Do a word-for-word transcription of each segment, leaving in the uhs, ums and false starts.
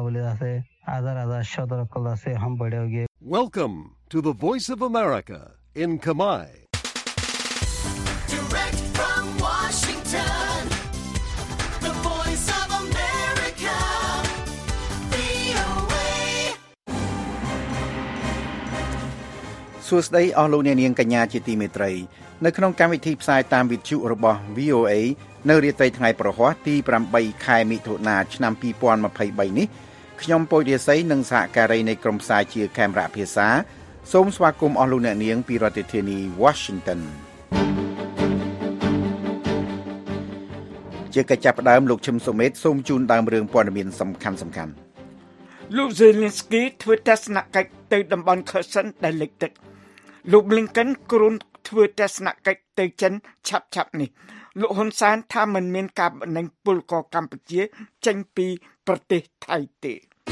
Welcome to the Voice of America in Khmer. Direct from Washington, the Voice of America, វី អូ เอសួស្តីអស់លោកអ្នកនាងកញ្ញាជាទីមេត្រីនៅក្នុងកម្មវិធីផ្សាយតាមវិទ្យុរបស់ វី អូ เอ នៅរាត្រីថ្ងៃប្រហ័សទីប្រាំបីខែមិថុនាឆ្នាំពីរពាន់ម្ភៃបីនេះខ្ញុំពុយរាសីនិងសហការីនៃក្រុមផ្សាយជាខេមរៈភាសាសូមស្វាគមន៍អស់លោកអ្នកនាងពីរដ្ឋធានី Washington ជាកិច្ចចាប់ផ្ដើមលោកឈឹមសុមេតសូមជូនដើមរឿងព័ត៌មានសំខាន់សំខាន់លោក Zelensky ធ្វើទស្សនកិច្ចទៅតំបន់ Kherson ដែលលិចទឹកលោក Blinken គ្រូនធ្វើទស្សនកិច្ចទៅចិនឆាប់ឆាប់នេះលោកហ៊ុនសែនថាមិនមានការបណ្ដេញពលករកម្ពុជាចេញពីប្រទេសថៃទេ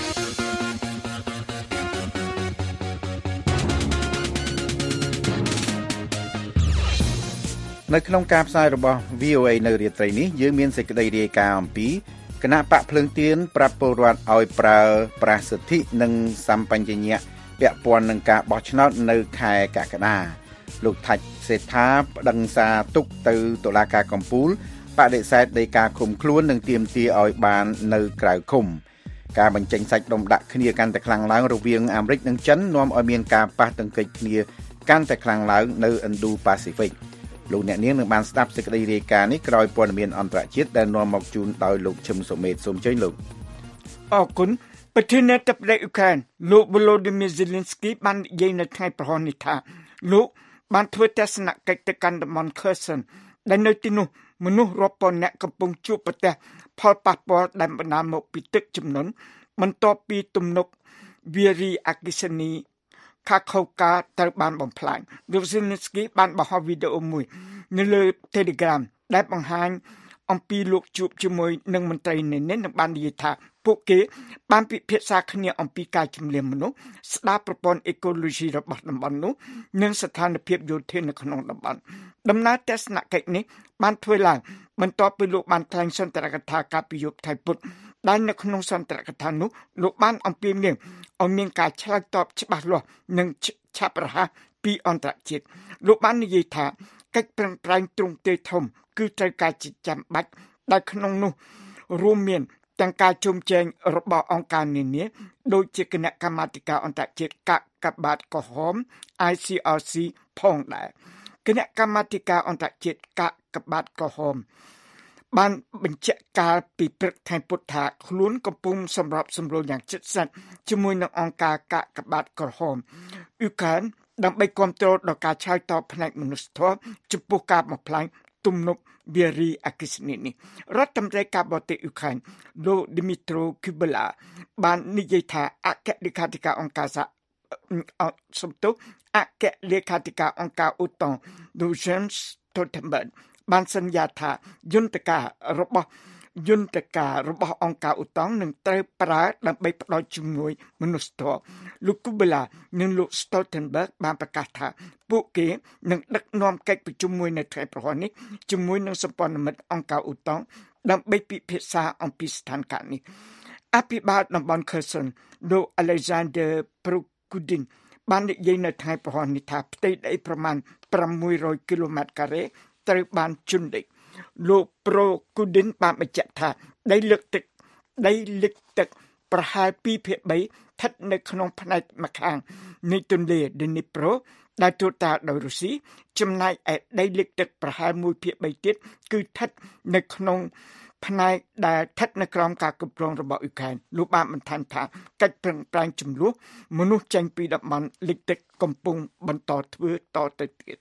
នៅក្នុងការផ្សាយរបស់ វី អូ เอ នៅរាត្រីនេះយើងមានសេចក្តីរាយការណ៍អំពីគណៈបកភ្លើងទៀនប្រាប់ពលរដ្ឋឲ្យប្រើប្រាស់សិទ្ធិនិងសម្បញ្ញៈពាក់ព័ន្ធនឹងការបោះឆ្នោតនៅខែកក្កដាលោកថាច់សេដ្ឋាប្តឹងសារទុកទៅតុលាការកំពូលបដិសេធដីកាឃុំខ្លួននិងទាមទារឲ្យបាននៅក្រៅឃុំការបញ្ចេញសាច់ដុំដាក់គ្នាកាន់តែខ្លាំងឡើងរវាងអាមេរិកនិងចិននាំឲ្យមានការប៉ះទង្គិចគ្នាកាន់តែខ្លាំងឡើងនៅ Indo-Pacific លោកអ្នកនាងនឹងបានស្ដាប់សេចក្តីរាយការណ៍នេះក្រោយព័ត៌មានអន្តរជាតិដែលនាំមកជូនដោយលោកឈឹមសុមេតសូមជើញលោកអរគុណប្រធានាធិបតីអ៊ុក្រែនលោក Volodymyr Zelensky បាននិយាយនៅថ្ងៃប្រហ័សនេះថាលោកបានធ្វើទស្សនកិច្ចទៅកាន់តំបន់ Kherson ដែលនៅទីនោះមនុស្សរាប់ពាន់នាក់កំពុងជួបប្រទះផលប៉ះពាល់ដែលបណ្ដាលមកពីទឹកជំនន់បន្ទាប់ពីទំនប់វារីអគ្គិសនីខាខូកាត្រូវបានបំផ្លាញលោក Zelensky បានបង្ហោះវីដេអូមួយនៅលើ Telegram ដែលបង្ហាញអំពីលោកជួបជាមួយនឹងមន្ត្រីនេះនិងបាននិយាយថាពួកគេបានពិភាក្សាគ្នាអំពីការជំនះមនុស្សស្ដារប្រព័ន្ធអេកូឡូស៊ីរបស់តំបន់នោះនិងស្ថានភាពយោធានៅក្នុងតំបន់ដំណើរទស្សនកិច្ចនេះបានធ្វើឡើងបន្ទាប់ពីលោកបានថ្លែងសន្ទរកថាការពីយប់ថៃពុទ្ធដែលនៅក្នុងសន្ទរកថានោះលោកបានអំពាវនាវឲ្យមានការឆ្លើយតបច្បាស់លាស់និងឆាប់រហ័សពីអន្តរជាតិលោកបាននិយាយថាកិច្ចប្រឹងប្រែងទ្រង់ទ្រាយធំគឺត្រូវការជាចាំបាច់ដែលក្នុងនោះរួមមានទាំងការជុំជែងរបស់អង្គការនានាដូចជាគណៈកម្មាធិការអន្តរជាតិកាកបាទក្រហម I C R C ផងដែរគណៈកម្មាធិការអន្តរជាតិកាកបាទក្រហមបានបញ្ជាក់ការពីព្រឹកថ្ងៃពុធថាខ្លួនកំពុងសម្របសម្រួលយ៉ាងជិតស្និទ្ធជាមួយនឹងអង្គការកាកបាទក្រហមអ៊ុក្រែនដើម្បីគាំទ្រដល់ការឆ្លើយតបផ្នែកមនុស្សធម៌ចំពោះការបំផ្លាញទំនប់វារីអគ្គិសនីនេះរដ្ឋមន្ត្រីការបរទេសអ៊ុក្រែនលោក Dmytro Kuleba បាននិយាយថាអគ្គលេខាធិការអង្គការសហសំទុះអគ្គលេខាធិការអង្គការអូតុងលោក Jens Stoltenberg បានសន្យាថាយន្តការរបស់យន្តការរបស់អង្គការអូតុងនឹងត្រូវប្រើដើម្បីផ្តល់ជំនួយមនុស្សធម៌លោក Kuleba និងលោក Stoltenberg បានប្រកាសថាពួកគេនឹងដឹកនាំកិច្ចប្រជុំមួយនៅថ្ងៃប្រហ័សនេះជាមួយនឹងសម្ព័ន្ធមិត្តអង្គការអូតុងដើម្បីពិភាក្សាអំពីស្ថានភាពនេះអភិបាលតំបន់ Kherson លោក Alexander Prokudin បាននិយាយនៅថ្ងៃប្រហ័សនេះថាផ្ទៃដីប្រមាណប្រាំមួយរយគីឡូម៉ែត្រការ៉េត្រូវបានជន់លិចលោក Prokudin បានបញ្ជាក់ថាដីលើកទឹកដីលិចទឹកប្រហែលពីរភាគបីស្ថិតនៅក្នុងផ្នែកម្ខាងនៃទន្លេ Dnipro ដែលទូតាដោយរុស្ស៊ីចំណែកឯដីលិចទឹកប្រហែលមួយភាគបីទៀតគឺស្ថិតនៅក្នុងផ្នែកដែលស្ថិតនៅក្រោមការគ្រប់គ្រងរបស់អ៊ុក្រែនលោកបានបន្ថែមថាកិច្ចប្រឹងប្រែងចំនួនមនុស្សចេញពីតំបន់លិចទឹកកំពុងបន្តធ្វើតទៅទៀត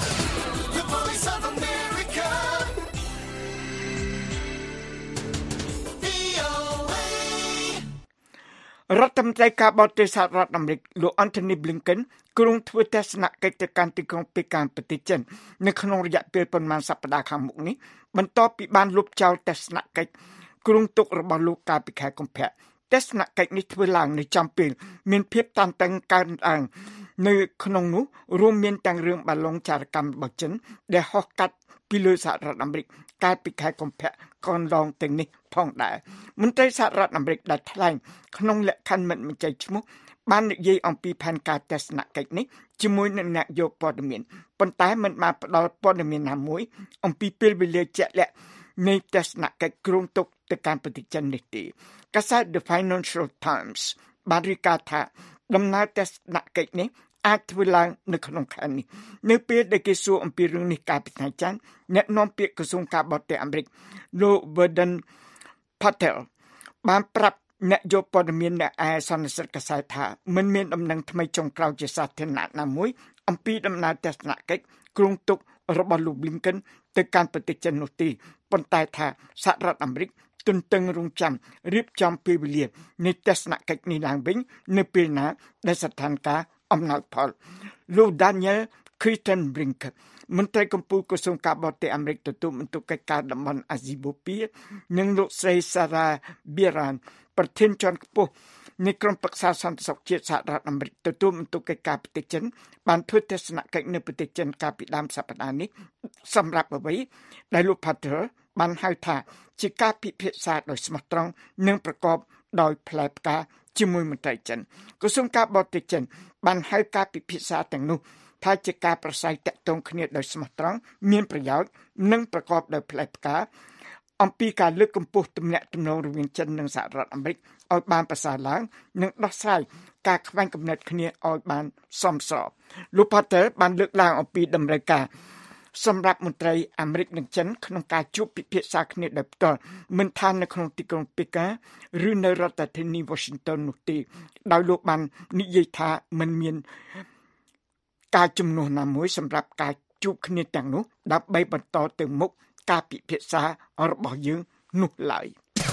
រដ្ឋមន្ត្រីការបរទេសសហរដ្ឋអាមេរិកលោក Antony Blinken គ្រងធ្វើទស្សនកិច្ចទៅកាន់ទីក្រុងប៉េកាំងប្រទេសចិននៅក្នុងរយៈពេលប្រមាណសប្តាហ៍ខាងមុខនេះបន្ទាប់ពីបានលុបចោលទស្សនកិច្ចគ្រងទុករបស់លោកកាលពីខែកុម្ភៈទស្សនកិច្ចនេះធ្វើឡើងនៅចំពេលមានភាពតានតឹងកើនឡើងនៅក្នុងនោះរួមមានទាំងរឿងបាឡុងចារកម្មរបស់ចិនដែលហោះកាត់ពីលើសហរដ្ឋអាមេរិកកាលពីខែកុម្ភៈកន្លងទៅនេះផងដែរមន្ត្រីសហរដ្ឋអាមេរិកដែលថ្លែងក្នុងលក្ខខណ្ឌមិនបញ្ចេញឈ្មោះបាននិយាយអំពីផែនការទស្សនកិច្ចនេះជាមួយនឹងអ្នកយកព័ត៌មានប៉ុន្តែមិនបានផ្ដល់ព័ត៌មានណាមួយអំពីពេលវេលាជាក់លាក់នៃទស្សនកិច្ចគ្រោងទុកទៅកាន់ប្រទេសចិននេះទេកាសែត The Financial Times បានរាយការណ៍ថាដំណើរទស្សនកិច្ចនេះអាចធ្វើឡើងនៅក្នុងខែនេះនៅពេលដែលគេសួរអំពីរឿងនេះកាលពីថ្ងៃច័ន្ទអ្នកនាំពាក្យក្រសួងការបរទេសអាមេរិកលោក Vedant Patel បានប្រាប់អ្នកយកព័ត៌មាននៅឯសន្និសីទកាសែតថាមិនមានដំណឹងថ្មីចុងក្រោយជាសាធារណៈណាមួយអំពីដំណើរទស្សនកិច្ចគ្រោងទុករបស់លោក Blinken ទៅកាន់ប្រទេសចិននោះទេប៉ុន្តែថាសហរដ្ឋអាមេរិកទន្ទឹងរង់ចាំរៀបចំពេលវេលានៃទស្សនកិច្ចនេះឡើងវិញនៅពេលណាដែលស្ថានភាពអំណោយផលលោក Daniel Kritenbrink មន្ត្រីកម្ពុជាក្រសួងការបរទេសអាមេរិកទទួលបន្ទុកកិច្ចការតំបន់អាស៊ីបូព៌ានិងលោកស្រី Sarah Biran ប្រធានជាន់ខ្ពស់នៃក្រុមប្រឹក្សាសន្តិសុខជាតិសហរដ្ឋអាមេរិកទទួលបន្ទុកកិច្ចការប្រទេសចិនបានធ្វើទស្សនកិច្ចនៅប្រទេសចិនកាលពីដើមសប្តាហ៍នេះសម្រាប់អ្វីដែលលោក Patel បានហៅថាជាការពិភាក្សាដោយស្មោះត្រង់និងប្រកបដោយផ្លែផ្កាជាមួយមន្ត្រីចិនក្រសួងការបរទេសចិនបានហៅការពិភាក្សាទាំងនោះថាជាការប្រស័យតាក់ទងគ្នាដោយស្មោះត្រង់មានប្រយោជន៍និងប្រកបដោយផ្លែផ្កាអំពីការលើកកម្ពស់ទំនាក់ទំនងរវាងចិននិងសហរដ្ឋអាមេរិកឲ្យបានប្រសើរឡើងនិងដោះស្រាយការខ្វែងគំនិតគ្នាឲ្យបានសមស្របលោក Patel បានលើកឡើងអំពីតម្រូវការសម្រាប់មន្ត្រីអាមេរិកនិងចិនក្នុងការជួបពិភាក្សាគ្នាដោយផ្ទាល់មិនថានៅក្នុងទីក្រុងប៉េកាំងឬនៅរដ្ឋធានី Washington នោះទេដោយលោកបាននិយាយថាមិនមានការជំនួសណាមួយសម្រាប់ការជួបគ្នាទាំងនោះដើម្បីបន្តទៅមុខការពិភាក្សារបស់យើងនោះឡើយ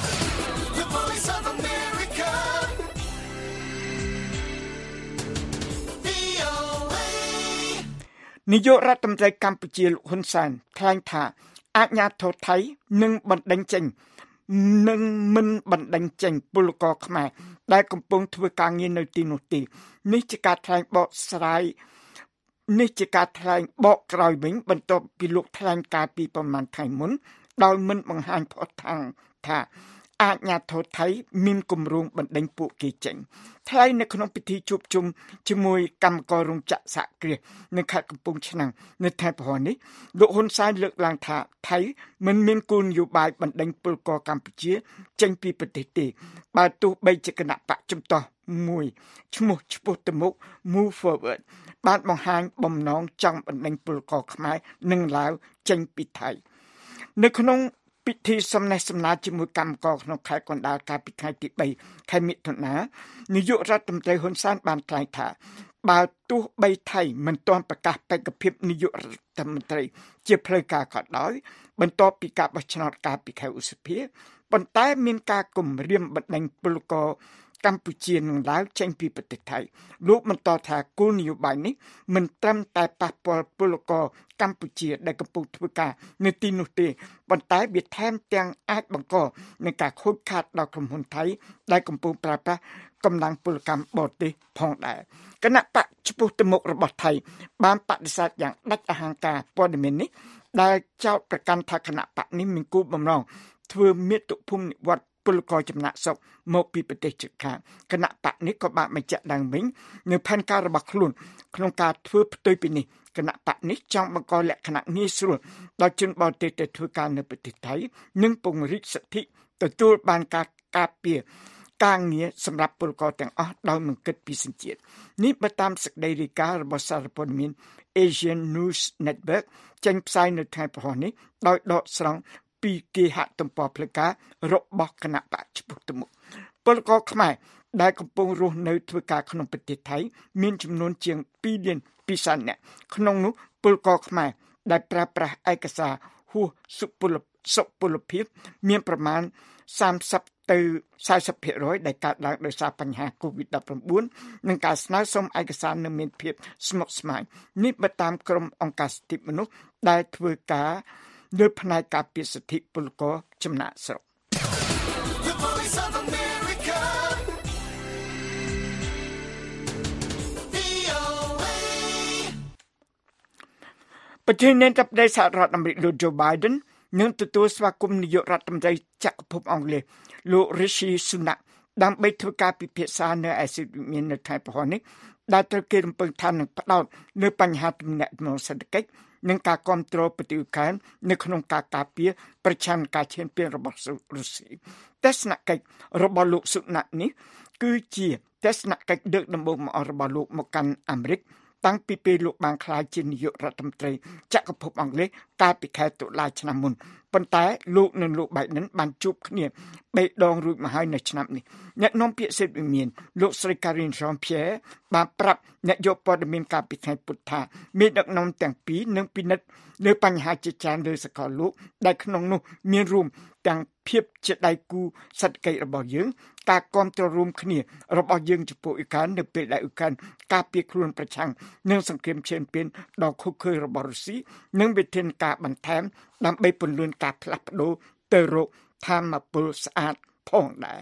នាយករដ្ឋមន្ត្រីកម្ពុជាលោកហ៊ុនសែនថ្លែងថាអាជ្ញាធរថៃនឹងបណ្តេញចេញនឹងមិនបណ្តេញចេញពលករខ្មែរដែលកំពុងធ្វើការងារនៅទីនោះទេនេះជាការថ្លែងបកស្រាយនេះជាការថ្លែងបកក្រោយវិញបន្ទាប់ពីលោកថ្លែងការពីប្រមាណថ្ងៃមុនដោយមិនបង្ហាញភស្តុតាងថាអាជ្ញាធរថៃមានគម្រោងបណ្តេញពួកគេចេញថ្លែងនៅក្នុងពិធីជួបជុំជាមួយកម្មកររោងចក្រសហគ្រាសនៅខេត្តកំពង់ឆ្នាំងនៅថ្ងៃព្រហស្បតិ៍នេះលោកហ៊ុនសែនលើកឡើងថាថៃមិនមានគោលនយោបាយបណ្តេញពលករកម្ពុជាចេញពីប្រទេសទេបើទោះបីជាគណៈបកជំទាស់មួយឈ្មោះឆ្ពោះទៅមុខ Move Forward បានបង្ហាញបំណងចង់បណ្តេញពលករខ្មែរនិងឡាវចេញពីថៃនៅក្នុងពិធីសំណេះសំណាលជាមួយកម្មករក្នុងខេត្តកណ្ដាលកាលពីថ្ងៃទីបីខែមិថុនានាយករដ្ឋមន្ត្រីហ៊ុនសែនបានថ្លែងថាបើទោះបីថៃមិនទាន់ប្រកាសបេក្ខភាពនាយករដ្ឋមន្ត្រីជាផ្លូវការក៏ដោយបន្ទាប់ពីការបោះឆ្នោតកាលពីខែឧសភាប៉ុន្តែមានការគំរាមបណ្តេញពលករកម្ពុជានិងឡាវចេញពីប្រទេសថៃលោកបន្តថាគោលនយោបាយនេះមិនត្រឹមតែប៉ះពាល់ពលករកម្ពុជាដែលកំពុងធ្វើការនៅទីនោះទេប៉ុន្តែវាថែមទាំងអាចបង្កនឹងការខូចខាតដល់ក្រុមហ៊ុនថៃដែលកំពុងប្រើប្រាស់កម្លាំងពលកម្មបរទេសផងដែរគណៈបកចំពោះទៅមុខរបស់ថៃបានបដិសេធយ៉ាងដាច់អហង្ការព័ត៌មាននេះដែលចោទប្រកាន់ថាគណៈបកនេះមានគោលបំណងធ្វើមាតុភូមិនិវត្តន៍ពលករចំណាក់ស្រុកមកពីប្រទេសជិតខាងគណៈបកនេះក៏បានបញ្ជាក់ឡើងវិញនៅផែនការរបស់ខ្លួនក្នុងការធ្វើផ្ទុយពីនេះគណៈបកនេះចង់បង្កលក្ខណៈងាយស្រួលដល់ជនបរទេសទៅធ្វើការនៅប្រទេសថៃនិងពង្រីកសិទ្ធិទទួលបានការការពារការងារសម្រាប់ពលករទាំងអស់ដោយមិនគិតពីសញ្ជាតិនេះបើតាមសេចក្តីរាយការណ៍របស់សារព័ត៌មាន Asian News Network ចេញផ្សាយនៅថ្ងៃព្រហស្បតិ៍នេះដោយដកស្រង់ពីគេហទំព័រផ្លូវការរបស់គណៈបកចំពោះទៅមុខពលករខ្មែរដែលកំពុងរស់នៅធ្វើការក្នុងប្រទេសថៃមានចំនួនជាងពីរលានពីរសែននាក់ក្នុងនោះពលករខ្មែរដែលប្រើប្រាស់ឯកសារហួសសុពលសុពលភាពមានប្រមាណសាមសិបទៅសែសិបភាគរយដែលកើតឡើងដោយសារបញ្ហា កូវីដ ដប់ប្រាំបួន និងការស្នើសុំឯកសារនៅមានភាពស្មុគស្មាញនេះបើតាមក្រុមអង្គការសិទ្ធិមនុស្សដែលធ្វើការលើផ្នែកការពារសិទ្ធិពលករចំណាក់ស្រុកប្រធានាធិបតីសហរដ្ឋអាមេរិកលោក Joe Biden នឹងទទួលស្វាគមន៍នាយករដ្ឋមន្ត្រីចក្រភពអង់គ្លេសលោក Rishi Sunak ដើម្បីធ្វើការពិភាក្សានៅឯសិទ្ធិមាននៅថ្ងៃប្រហោះនេះដែលត្រូវគេរំពឹងថានឹងផ្ដោតលើបញ្ហាទំនាក់ទំនងសេដ្ឋកិច្ចនិងការគ្រប់គ្រងប្រទេសអ៊ុក្រែននៅក្នុងការការពារប្រឆាំងការឈានពានរបស់រុស្ស៊ីទស្សនកិច្ចរបស់លោកសុណាក់នេះគឺជាទស្សនកិច្ចដឹកដំបូងមករបស់លោកមកកាន់អាមេរិកតាំងពីពេលលោកបានក្លាយជានាយករដ្ឋមន្ត្រីចក្រភពអង់គ្លេសកាលពីខែតុលាឆ្នាំមុនប៉ុន្តែលោកនិងលោក Biden បានជួបគ្នាបីដងរួចមកហើយនៅឆ្នាំនេះអ្នកនាំពាក្យសិទ្ធិវិមានលោកស្រី Karine Jean-Pierre បានប្រាប់អ្នកយកព័ត៌មានកាលពីថ្ងៃពុធថាមេដឹកនាំទាំងពីរនឹងពិនិត្យលើបញ្ហាជាច្រើនលើសកលលោកដែលក្នុងនោះមានរួមទាំងភាពជាដៃគូសេដ្ឋកិច្ចរបស់យើងការគ្រប់គ្រងរួមគ្នារបស់យើងចំពោះអ៊ុក្រែននៅពេលដែលអ៊ុក្រែនការពារខ្លួនប្រឆាំងនឹងសង្គ្រាមឈានពានដ៏ឃោរឃៅរបស់រុស្ស៊ីនិងវិធានការបន្ថែមដើម្បីពន្លឿនការផ្លាស់ប្ដូរទៅរកធម្មពលស្អាតផងដែរ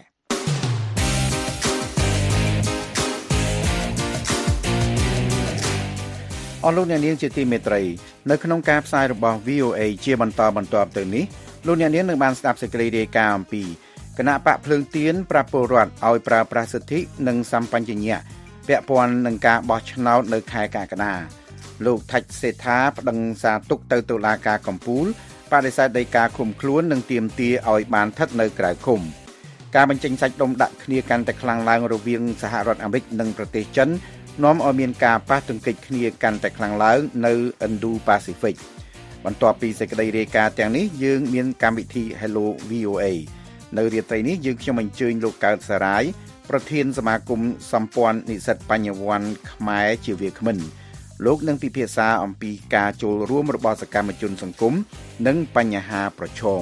អស់លោកអ្នកនាងជាទីមេត្រីនៅក្នុងការផ្សាយរបស់ វី អូ เอ ជាបន្តបន្ទាប់ទៅនេះលោកអ្នកនាងនឹងបានស្ដាប់សេចក្តីរាយការណ៍អំពីគណៈបកភ្លើងទៀនប្រាប់ពលរដ្ឋឲ្យប្រើប្រាស់សិទ្ធិនិងសម្បញ្ញៈពាក់ព័ន្ធនឹងការបោះឆ្នោតនៅខែកក្កដាលោកថាច់សេដ្ឋាប្តឹងសារទុកទៅតុលាការកំពូលបដិសេធដីកាឃុំខ្លួននិងទាមទារឲ្យបានស្ថិតនៅក្រៅឃុំការបញ្ចេញសាច់ដុំដាក់គ្នាកាន់តែខ្លាំងឡើងរវាងសហរដ្ឋអាមេរិកនិងប្រទេសចិននាំឲ្យមានការប៉ះទង្គិចគ្នាកាន់តែខ្លាំងឡើងនៅ Indo-Pacific បន្ទាប់ពីសេចក្តីរាយការណ៍ទាំងនេះយើងមានកម្មវិធី Hello វី អូ เอ នៅរាត្រីនេះយើងខ្ញុំអញ្ជើញលោកកើតសារាយប្រធានសមាគមសម្ព័ន្ធនិស្សិតបញ្ញវន្តខ្មែរជាវាគ្មិនលោកនឹងពិភាក្សាអំពីការចូលរួមរបស់សកម្មជនសង្គមនិងបញ្ហាប្រឈម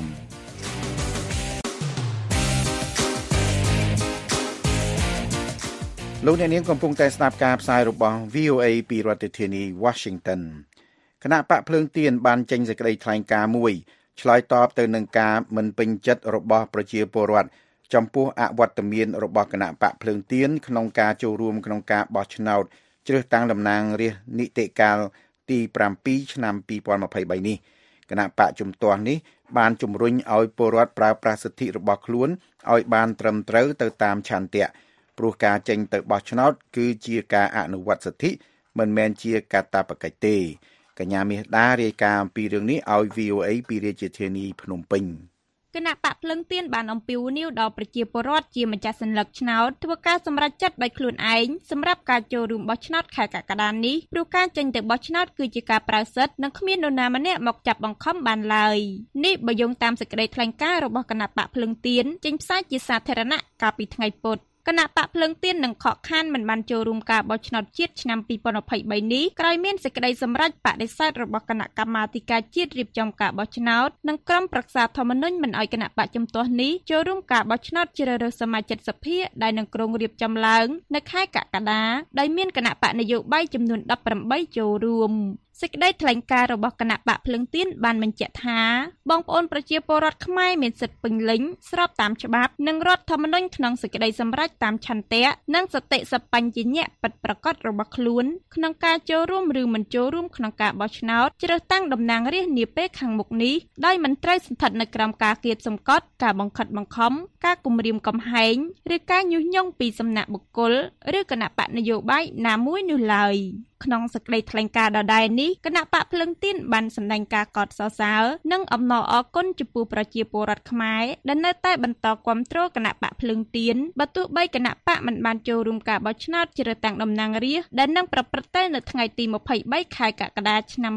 លោកអ្នកនាងកំពុងតែស្ដាប់ការផ្សាយរបស់ វី អូ เอ ពីរដ្ឋធានី Washington គណៈបកភ្លើងទៀនបានចេញសេចក្តីថ្លែងការណ៍មួយឆ្លើយតបទៅនឹងការមិនពេញចិត្តរបស់ប្រជាពលរដ្ឋចំពោះអវត្តមានរបស់គណៈបកភ្លើងទៀនក្នុងការចូលរួមក្នុងការបោះឆ្នោតជ្រើសតាំងតំណាងរាស្ត្រនីតិកាលទី7ឆ្នាំ2023នេះគណៈបកជំទាស់នេះបានជំរុញឲ្យពលរដ្ឋប្រើប្រាស់សិទ្ធិរបស់ខ្លួនឲ្យបានត្រឹមត្រូវទៅតាមឆន្ទៈព្រោះការចេញទៅបោះឆ្នោតគឺជាការអនុវត្តសិទ្ធិមិនមែនជាកាតព្វកិច្ចទេកញ្ញាមាសដារាយការណ៍អំពីរឿងនេះឲ្យ វី អូ เอ ពីរាជធានីភ្នំពេញគណៈបកភ្លឹងទៀនបានអំពាវនាវដល់ប្រជាពលរដ្ឋជាម្ចាស់សញ្ញាឆ្នោតធ្វើការសម្រេចចិត្តដោយខ្លួនឯងសម្រាប់ការចូលរួមបោះឆ្នោតខែកក្កដានេះព្រោះការចេញទៅបោះឆ្នោតគឺជាការប្រើសិទ្ធិនិងគ្មាននរណាម្នាក់មកចាប់បង្ខំបានឡើយនេះបើយោងតាមសេចក្តីថ្លែងការណ៍របស់គណៈបកភ្លឹងទៀនចេញផ្សាយជាសាធារណៈកាលពីថ្ងៃពុធគណៈបកភ្លើងទៀននឹងខកខានមិនបានចូលរួមការបោះឆ្នោតជាតិឆ្នាំ2023នេះក្រោយមានសេចក្តីសម្រេចបដិសេធរបស់គណៈកម្មាធិការជាតិរៀបចំការបោះឆ្នោតនិងក្រុមប្រឹក្សាធម្មនុញ្ញមិនឲ្យគណៈបកជំទាស់នេះចូលរួមការបោះឆ្នោតជ្រើសរើសសមាជិកសភាដែលនឹងក្រុងរៀបចំឡើងនៅខែកក្កដាដោយមានគណៈបកនយោបាយចំនួន18ចូលរួមសេចក្តីថ្លែងការណ៍របស់គណៈបកភ្លឹងទៀនបានបញ្ជាក់ថាបងប្អូនប្រជាពលរដ្ឋខ្មែរមានសិទ្ធិពេញលេញស្របតាមច្បាប់និងរដ្ឋធម្មនុញ្ញក្នុងសេចក្តីសម្រេចតាមឆន្ទៈនិងសតិសម្បញ្ញៈពិតប្រាកដរបស់ខ្លួនក្នុងការចូលរួមឬមិនចូលរួមក្នុងការបោះឆ្នោតជ្រើសតាំងតំណាងរាស្ត្រនាពេលខាងមុខនេះដោយមិនត្រូវស្ថិតនៅក្រោមការគៀបសង្កត់ការបង្ខិតបង្ខំការគំរាមកំហែងឬការញុះញង់ពីសំណាក់បុគ្គលឬគណៈបកនយោបាយណាមួយនោះឡើយក្នុងសេចក្តីថ្លែងការណ៍ដដែលនេះគណៈបកភ្លឹងទៀនបានសម្ដែងការកោតសរសើរនិងអំណរអគុណចំពោះប្រជាពលរដ្ឋខ្មែរដែលនៅតែបន្តគាំទ្រគណៈបកភ្លឹងទៀនបើទោះបីគណៈបកមិនបានចូលរួមការបោះឆ្នោតជ្រើសតាំងតំណាងរាស្ត្រដែលនឹងប្រព្រឹត្តទៅនៅថ្ងៃទី23ខែកក្កដាឆ្នាំ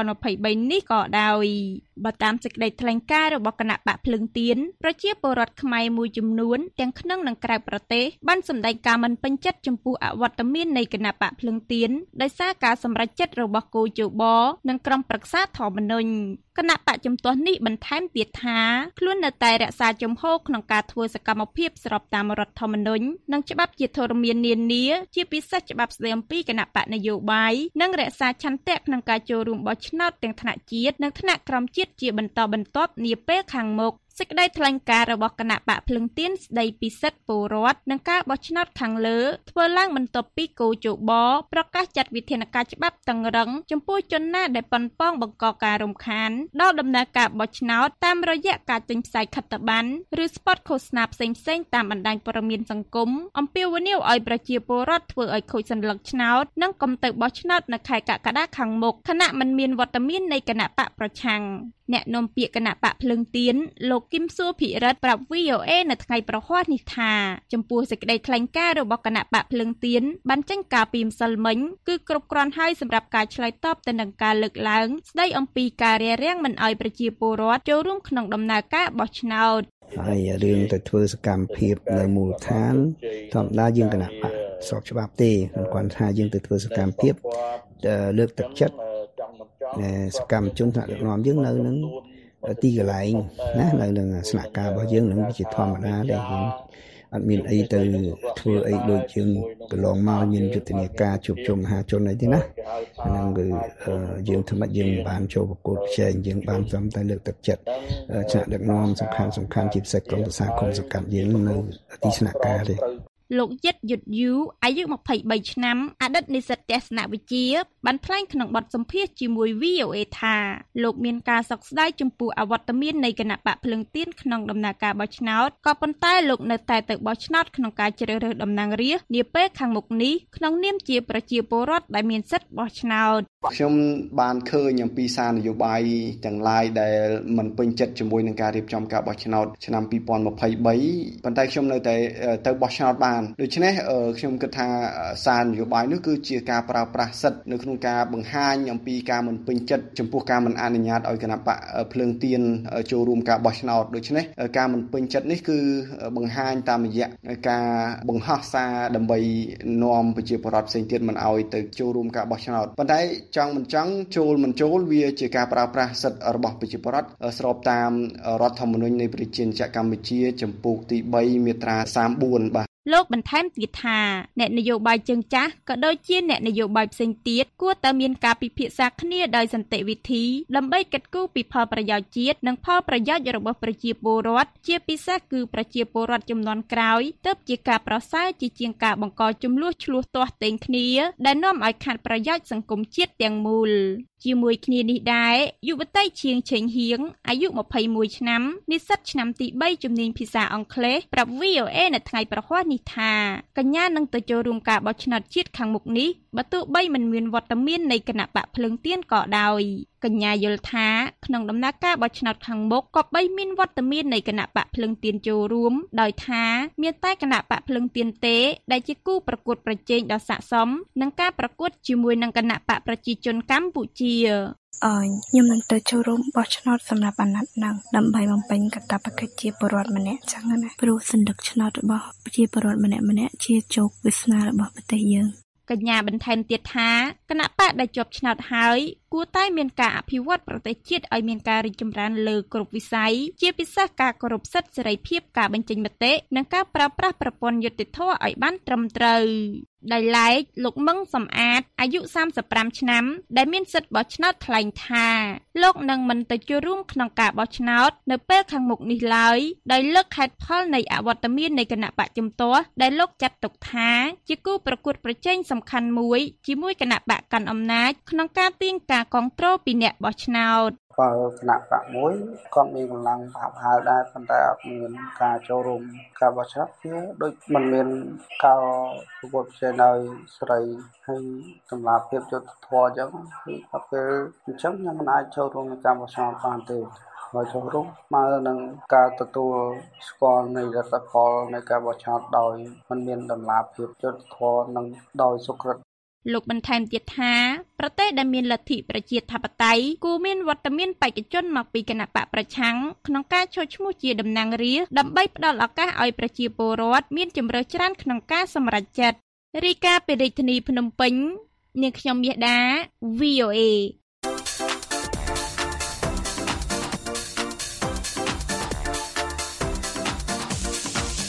2023នេះក៏ដោយបើតាមសេចក្តីថ្លែងការណ៍របស់គណៈបកភ្លឹងទៀនប្រជាពលរដ្ឋខ្មែរមួយចំនួនទាំងក្នុងនិងក្រៅប្រទេសបានសម្ដែងការមិនពេញចិត្តចំពោះអវត្តមាននៃគណៈបកភ្លឹងទៀនដោយសារការសម្រេចចិត្តរបស់គូជបនិងក្រុមប្រឹក្សាធម្មនុញ្ញគណៈបកជំទាស់នេះបន្ថែមទៀតថាខ្លួននៅតែរក្សាជំហរក្នុងការធ្វើសកម្មភាពស្របតាមរដ្ឋធម្មនុញ្ញនិងច្បាប់ជាធរមាននានាជាពិសេសច្បាប់ស្តីអំពីគណៈបកនយោបាយនិងរក្សាឆន្ទៈក្នុងការចូលរួមបោះឆ្នោតទាំងថ្នាក់ជាតិនិងថ្នាក់ក្រោមជាតិជាបន្តបន្ទាប់នាពេលខាងមុខ សសេចក្តីថ្លែងការណ៍របស់គណៈបកភ្លឹងទៀនស្តីពីសិទ្ធិពលរដ្ឋនិងការបោះឆ្នោតខាងលើធ្វើឡើងបន្ទាប់ពីគូជបប្រកាសចាត់វិធានការច្បាប់តឹងរឹងចំពោះជនណាដែលប៉ុនប៉ងបង្កការរំខានដល់ដំណើរការបោះឆ្នោតតាមរយៈការចេញផ្សាយខិត្តប័ណ្ណឬស្ប៉ុតឃោសនាផ្សេងៗតាមបណ្ដាញព័ត៌មានសង្គមអំពាវនាវឲ្យប្រជាពលរដ្ឋធ្វើឲ្យខូចសន្លឹកឆ្នោតនិងកុំទៅបោះឆ្នោតនៅខែកក្កដាខាងមុខខណៈមិនមានវត្តមាននៃគណៈបកប្រឆាំងអ្នកនាំពាក្យគណៈបកភ្លឹងទៀនលោកគឹមសួរភិរិទ្ធប្រាប់ វី អូ អេ នៅថ្ងៃប្រហ័សនេះថាចំពោះសេចក្តីថ្លែងការណ៍របស់គណៈបកភ្លឹងទៀនបានចេញកាលពីម្សិលមិញគឺគ្រប់គ្រាន់ហើយសម្រាប់ការឆ្លើយតបទៅនឹងការលើកឡើងស្តីអំពីការរារាំងមិនឲ្យប្រជាពលរដ្ឋចូលរួមក្នុងដំណើរការបោះឆ្នោតហើយរឿងទៅធ្វើសកម្មភាពនៅមូលដ្ឋានធម្មតាយើងគណៈបកស្របច្បាប់ទេគាត់ថាយើងទៅធ្វើសកម្មភាពលើកទឹកចិត្តសកម្មជនថ្នាក់ដឹកនាំយើងនៅនឹងទីកន្លែងណានៅនឹងស្នាក់ការរបស់យើងនឹងជាធម្មតាទេយើងអត់មានអីទៅធ្វើអីដូចយើងកន្លងមកមានយុទ្ធនាការជួបជុំមហាជនអីទេណាហ្នឹងគឺយើងធ្វើម៉េចយើងបានចូលប្រកួតប្រជែងយើងបានត្រឹមតែលើកទឹកចិត្តថ្នាក់ដឹកនាំសំខាន់សំខាន់ជាពិសេសក្រុមប្រឹក្សាគុំសង្កាត់យើងនៅទីស្នាក់ការទេលោកយិតយុទ្ធយូអាយុម្ភៃបីឆ្នាំអតីតនិស្សិតទស្សនវិជ្ជាបានថ្លែងក្នុងបទសម្ភាសន៍ជាមួយ វី អូ អេ ថាលោកមានការសោកស្ដាយចំពោះអវត្តមាននៃគណៈបកភ្លឹងទៀនក្នុងដំណើរការបោះឆ្នោតក៏ប៉ុន្តែលោកនៅតែទៅបោះឆ្នោតក្នុងការជ្រើសរើសតំណាងរាស្ត្រនាពេលខាងមុខនេះក្នុងនាមជាប្រជាពលរដ្ឋដែលមានសិទ្ធិបោះឆ្នោតខ្ញុំបានឃើញអំពីសារនយោបាយទាំងឡាយដែលមិនពេញចិត្តជាមួយនឹងការរៀបចំការបោះឆ្នោតឆ្នាំពីរពាន់ម្ភៃបីប៉ុន្តែខ្ញុំនៅតែទៅបោះឆ្នោតបានដូច្នេះខ្ញុំគិតថាសារនយោបាយនោះគឺជាការប្រើប្រាស់សិទ្ធិនៅក្នុងការបង្ហាញអំពីការមិនពេញចិត្តចំពោះការមិនអនុញ្ញាតឲ្យគណៈបកភ្លើងទៀនចូលរួមការបោះឆ្នោតដូច្នេះការមិនពេញចិត្តនេះគឺបង្ហាញតាមរយៈការបង្ហោះសារដើម្បីនាំប្រជាពលរដ្ឋផ្សេងទៀតមិនឲ្យទៅចូលរួមការបោះឆ្នោតប៉ុន្តែចង់មិនចង់ចូលមិនចូលវាជាការប្រើប្រាស់សិទ្ធិរបស់ប្រជាពលរដ្ឋស្របតាមរដ្ឋធម្មនុញ្ញនៃប្រជាជាតិកម្ពុជាចំពោះទីបីមាត្រាសាមបួនបាទលោកបន្ថែមទៀតថាអ្នកនយោបាយជើងចាស់ក៏ដូចជាអ្នកនយោបាយផ្សេងទៀតគួរតែមានការពិភាក្សាគ្នាដោយសន្តិវិធីដើម្បីកាត់គូរពីផលប្រយោជន៍ជាតិនិងផលប្រយោជន៍របស់ប្រជាពលរដ្ឋជាពិសេសគឺប្រជាពលរដ្ឋចំនួនក្រោយទើបជាការប្រសើរជាជាងការបង្កចំនួនឆ្លោះទាស់ទែងគ្នាដែលនាំឲ្យខាតប្រយោជន៍សង្គមជាតិទាំងមូលជាមួយគ្នានេះដែរយុវតីជាងឆេងហៀងអាយុម្ភៃមួយឆ្នាំនិស្សិតឆ្នាំទីបីជំនាញភាសាអង់គ្លេសប្រាប់ វី អូ អេ នៅថ្ងៃប្រហ័សនេះថាកញ្ញានឹងទៅចូលរួមការបោះឆ្នោតជាតិខាងមុខនេះបើទោះបីមិនមានវត្តមាននៃគណៈបកភ្លឹងទៀនក៏ដោយកញ្ញាយល់ថាក្នុងដំណើរការបោះឆ្នោតខាងមុខក៏បីមានវត្តមាននៃគណៈបកភ្លឹងទៀនចូលរួមដោយថាមានតែគណៈបកភ្លឹងទៀនទេដែលជាគូប្រកួតប្រជែងដ៏ស័ក្តិសមនឹងការប្រកួតជាមួយនឹងគណៈបកប្រជាជនកម្ពុជាអឺខ្ញុំនឹងទៅចូលរួមបោះឆ្នោតសម្រាប់អាណត្តិហ្នឹងដើម្បីបំពេញកាតព្វកិច្ចជាពលរដ្ឋម្នាក់ចឹងណាព្រោះសន្តិភាពឆ្នោតរបស់ប្រជាពលរដ្ឋម្នាក់ម្នាក់ជាជោគវាសនារបស់ប្រទេសយើងកញ្ញាបន្ថែមទៀតថាគណៈបកដែលជាប់ឆ្នោតហើយគួរតែមានការអភិវឌ្ឍប្រទេសជាតិឲ្យមានការរីកចម្រើនលើគ្រប់វិស័យជាពិសេសការគោរពសិទ្ធិសេរីភាពការបញ្ចេញមតិនិងការប្រើប្រាស់ប្រព័ន្ធយុត្តិធម៌ឲ្យបានត្រឹមត្រូវដោយឡែកលោកមឹងសំអាតអាយុសាមសិបប្រាំឆ្នាំដែលមានសិទ្ធិបោះឆ្នោតថ្លែងថាលោកនឹងមិនទៅចូលរួមក្នុងការបោះឆ្នោតនៅពេលខាងមុខនេះឡើយដោយលើកហេតុផលនៃអវត្តមាននៃគណៈបកជំទាស់ដែលលោកចាត់ទុកថាជាគូប្រកួតប្រជែងសំខាន់មួយជាមួយគណៈបកកាន់អំណាចក្នុងការទាញការគាំទ្រពីអ្នកបោះឆ្នោតបើគណៈបកមួយក៏មានកម្លាំងបកហើយដែរប៉ុន្តែអត់មានការចូលរួមការបោះឆ្នោតវាដូចមិនមានការប្រកួតប្រជែងដោយសេរីហើយតម្លាភាពយុត្តិធម៌អញ្ចឹងគឺដល់ពេលអញ្ចឹងខ្ញុំមិនអាចចូលរួមក្នុងការបោះឆ្នោតបានទេបើចូលរួមមកនឹងការទទួលស្គាល់នៃរដ្ឋផលនៃការបោះឆ្នោតដោយមិនមានតម្លាភាពយុត្តិធម៌និងដោយសុក្រឹតលោកបន្ថែមទៀតថាប្រទេសដែលមានលទ្ធិប្រជាធិបតេយ្យគួរមានវត្តមានបេក្ខជនមកពីគណៈបកប្រឆាំងក្នុងការចូលឈ្មោះជាតំណាងរាស្ត្រដើម្បីផ្ដល់ឱកាសឲ្យប្រជាពលរដ្ឋមានជម្រើសច្រើនក្នុងការសម្រេចចិត្តរាយការណ៍ពីរាជធានីភ្នំពេញនាងខ្ញុំមាសដា វី អូ អេ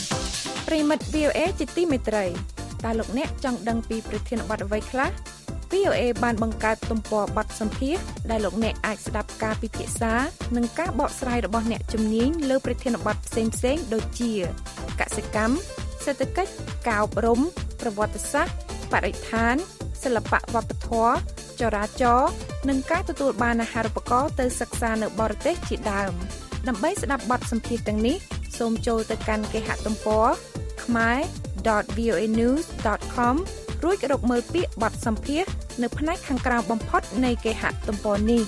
ប្រិមិត្ត វី អូ អេ ជាទីមេត្រីតើលោកអ្នកចង់ដឹងពីប្រធានបទអ្វីខ្លះវី អូ เอ បានបង្កើតទំព័របទសម្ភាសន៍ដែលលោកអ្នកអាចស្ដាប់ការពិភាក្សានិងការបកស្រាយរបស់អ្នកជំនាញលើប្រធានបទផ្សេងៗដូចជាកសិកម្មសេដ្ឋកិច្ចការអប់រំប្រវត្តិសាស្ត្របរិស្ថានសិល្បៈវប្បធម៌ចរាចរណ៍និងការទទួលបានអាហារូបករណ៍ទៅសិក្សានៅបរទេសជាដើមដើម្បីស្ដាប់បទសម្ភាសន៍ទាំងនេះសូមចូលទៅកាន់គេហទំព័រ khmae dot v o a news dot com រួចរកមើលពាក្យបទសម្ភាសន៍នៅផ្នែកខាងក្រោមបំផុតនៃគេហទំព័រនេះ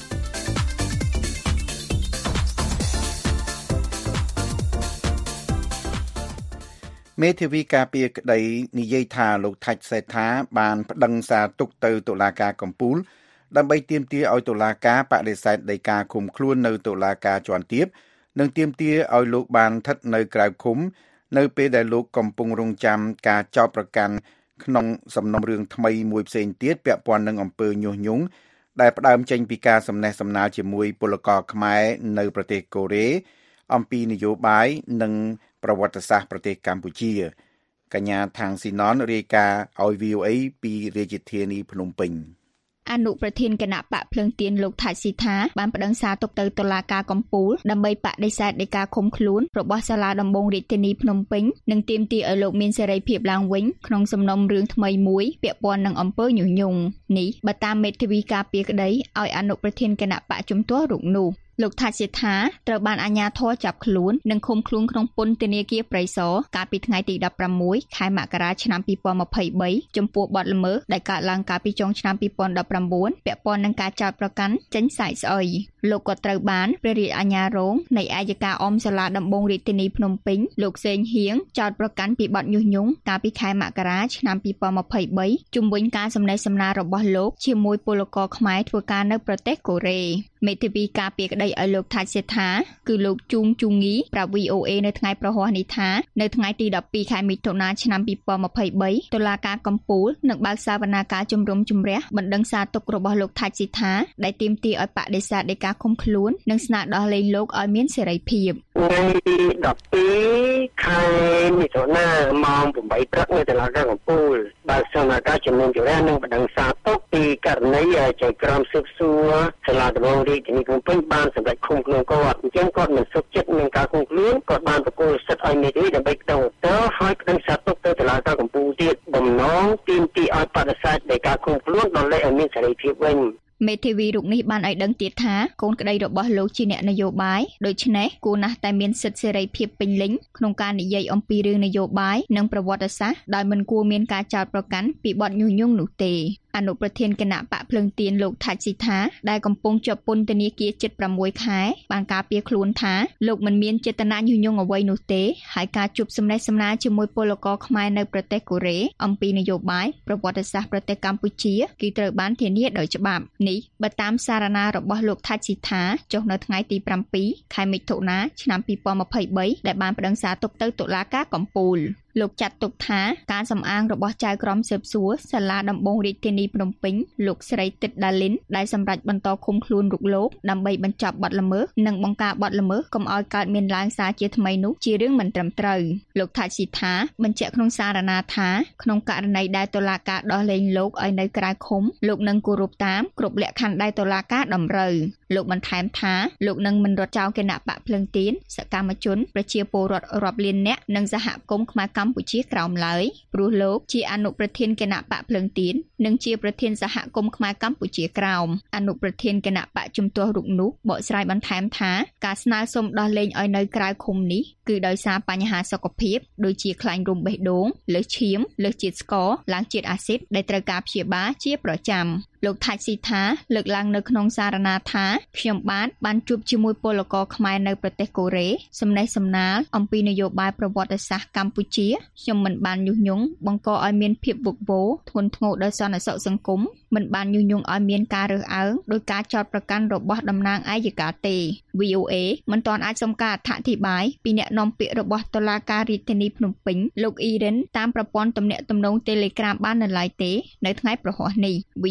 មេធាវីការពារក្តីនិយាយថាលោកថាច់សេដ្ឋាបានប្តឹងសារទុកទៅតុលាការកំពូលដើម្បីទាមទារឲ្យតុលាការបដិសេធដីកាឃុំខ្លួននៅតុលាការជាន់ទាបនិងទាមទារឲ្យលោកបានស្ថិតនៅក្រៅឃុំនៅពេលដែលលោកកំពុងរងចាំការចោទប្រកាន់ក្នុងសំណុំរឿងថ្មីមួយផ្សេងទៀតពាក់ព័ន្ធនឹងអំពើញុះញង់ដែលផ្ដើមចេញពីការសំណេះសំណាលជាមួយពលករខ្មែរនៅប្រទេសកូរ៉េអំពីនយោបាយនិងប្រវត្តិសាស្ត្រប្រទេសកម្ពុជាកញ្ញាថាងស៊ីណនរាយការណ៍ឲ្យ វី អូ เอ ពីរាជធានីភ្នំពេញអនុប្រធានគណៈបកភ្លើងទៀនលោកថាច់ស៊ីថាបានប្តឹងសារទុកទៅតុលាការកំពូលដើម្បីបដិសេធដីកាឃុំខ្លួនរបស់សាលាដំបងរាជធានីភ្នំពេញនិងទាមទារឲ្យលោកមានសេរីភាពឡើងវិញក្នុងសំណុំរឿងថ្មីមួយពាក់ព័ន្ធនឹងអំពើញុះញង់នេះបើតាមមេធាវីការពារក្តីឲ្យអនុប្រធានគណៈបកជំទាស់រូបនោះលោកថាច់សេដ្ឋាត្រូវបានអាជ្ញាធរចាប់ខ្លួននិងឃុំខ្លួនក្នុងពន្ធនាគារព្រៃសរកាលពីថ្ងៃទីដប់ប្រាំមួយខែមករាឆ្នាំពីរពាន់ម្ភៃបីចំពោះបទល្មើសដែលកើតឡើងកាលពីចុងឆ្នាំពីរពាន់ដប់ប្រាំបួនពាក់ព័ន្ធនឹងការចោទប្រកាន់ចេញសាយស្អុយលោកក៏ត្រូវបានព្រះរាជអាជ្ញារងនៃអัยការអមសាលាដំបងរាជធានីភ្នំពេញលោកសេងហៀងចោទប្រកាន់ពីបទញុះញង់កាលពីខែមករាឆ្នាំពីរពាន់ម្ភៃបីជំវិញការសំណេះសំណាលរបស់លោកជាមួយពលករខ្មែរធ្វើការនៅប្រទេសកូរ៉េមេធាវីការពារក្តីឲ្យលោកថាច់សេដ្ឋាគឺលោកជូងជូងីប្រាប់ វី អូ เอ នៅថ្ងៃប្រហ័សនេះថានៅថ្ងៃទីដប់ពីរខែមិថុនាឆ្នាំពីរពាន់ម្ភៃបីតុលាការកំពូលនឹងបើកសវនាការជំរុំជម្រះបណ្ដឹងសារទុករបស់លោកថាច់សេដ្ឋាដែលទាមទារឲ្យបដិសេធដីកាឃុំខ្លួននិងស្នើដោះលែងលោកឲ្យមានសេរីភាពថ្ងៃទីដប់ពីរខែមិថុនាម៉ោងប្រាំបីព្រឹកនៅតុលាការកំពូលបើកសវនាការជំនុំជម្រះនិងបណ្ដឹងសារទុកពីករណីចៅក្រមស៊ើបសួរសាលាដំបងរាជធានីភ្នំពេញបានសម្រេចឃុំខ្លួនគាត់អញ្ចឹងគាត់មិនសុខចិត្តនឹងការឃុំខ្លួនគាត់បានប្រគល់សិទ្ធិឲ្យមេធាវីដើម្បីផ្ដង់ទៅឲ្យផ្ដង់សារទុកទៅតុលាការកំពូលទៀតបំណងទាមទារឲ្យបដិសេធនៃការឃុំខ្លួនដល់លែងឲ្យមានសេរីភាពវិញមេធាវីរូបនេះបានឲ្យដឹងទៀតថាកូនក្តីរបស់លោកជាអ្នកនយោបាយដូច្នេះគួរណាស់តែមានសិទ្ធិសេរីភាពពេញលេញក្នុងការនិយាយអំពីរឿងនយោបាយនិងប្រវត្តិសាស្ត្រដោយមិនគួរមានការចោទប្រកាន់ពីបទញុះញង់នោះទេអនុប្រធានគណៈបកភ្លើងទៀនលោកថាច់ស៊ីថាដែលកំពុងជាប់ពន្ធនាគារជិតប្រាំមួយខែបានការពារខ្លួនថាលោកមិនមានចេតនាញុះញង់អ្វីនោះទេហើយការជួបសំណេះសំណាលជាមួយពលករខ្មែរនៅប្រទេសកូរ៉េអំពីនយោបាយប្រវត្តិសាស្ត្រប្រទេសកម្ពុជាគឺត្រូវបានធានាដោយច្បាប់នេះបើតាមសារណារបស់លោកថាច់ស៊ីថាចុះនៅថ្ងៃទីប្រាំពីរខែមិថុនាឆ្នាំពីរពាន់ម្ភៃបីដែលបានប្តឹងសារទុកទៅតុលាការកំពូលលោកចាត់ទុកថាការសំអាងរបស់ចៅក្រមស៊ើបសួរសាលាដំបងរាជធានីភ្នំពេញលោកស្រីទិតដាលីនដែលសម្រេចបន្តឃុំខ្លួនរូបលោកដើម្បីបញ្ចប់បទល្មើសនិងបង្ការបទល្មើសកុំឲ្យកើតមានឡើងសារជាថ្មីនោះជារឿងមិនត្រឹមត្រូវលោកថាច់ស៊ីថាបញ្ជាក់ក្នុងសារណាថាក្នុងករណីដែលតុលាការដោះលែងលោកឲ្យនៅក្រៅឃុំលោកនឹងគោរពតាមគ្រប់លក្ខខណ្ឌដែលតុលាការតម្រូវលោកបន្ថែមថាលោកនឹងមិនរត់ចោលគណៈបកភ្លើងទៀនសកម្មជនប្រជាពលរដ្ឋរាប់លាននាក់និងសហគមន៍ខ្មែរកម្ពុជាក្រោមឡើយព្រោះលោកជាអនុប្រធានគណៈបកភ្លើងទៀននិងជាប្រធានសហគមន៍ខ្មែរកម្ពុជាក្រោមអនុប្រធានគណៈបកជំទាស់រូបនោះបកស្រាយបន្ថែមថាការស្នើសុំដោះលែងឲ្យនៅក្រៅឃុំនេះគឺដោយសារបញ្ហាសុខភាពដូចជាខ្លាញ់រោមបេះដូងលើសឈាមលើសជាតិស្ករឡើងជាតិអាស៊ីតដែលត្រូវការព្យាបាលជាប្រចាំលោកថាច់ស៊ីថាលើកឡើងនៅក្នុងសារណាថាខ្ញុំបាទបានជួបជាមួយពលករខ្មែរនៅប្រទេសកូរ៉េសំណេះសំណាលអំពីនយោបាយប្រវត្តិសាស្ត្រកម្ពុជាខ្ញុំមិនបានញុះញង់បង្កឲ្យមានភាពវឹកវរធ្ងន់ធ្ងរដល់សន្តិសុខសង្គមមិនបានញុះញង់ឲ្យមានការរើសអើងដោយការចោទប្រកាន់របស់តំណាងអัยការទេ វី អូ เอ មិនទាន់អាចសុំការអធិប្បាយពីអ្នកនាំពាក្យរបស់តុលាការរាជធានីភ្នំពេញលោកអ៊ីរិនតាមប្រព័ន្ធទំនាក់ទំនង Telegram បាននៅឡើយទេនៅថ្ងៃប្រហ័សនេះ វី អូ เอ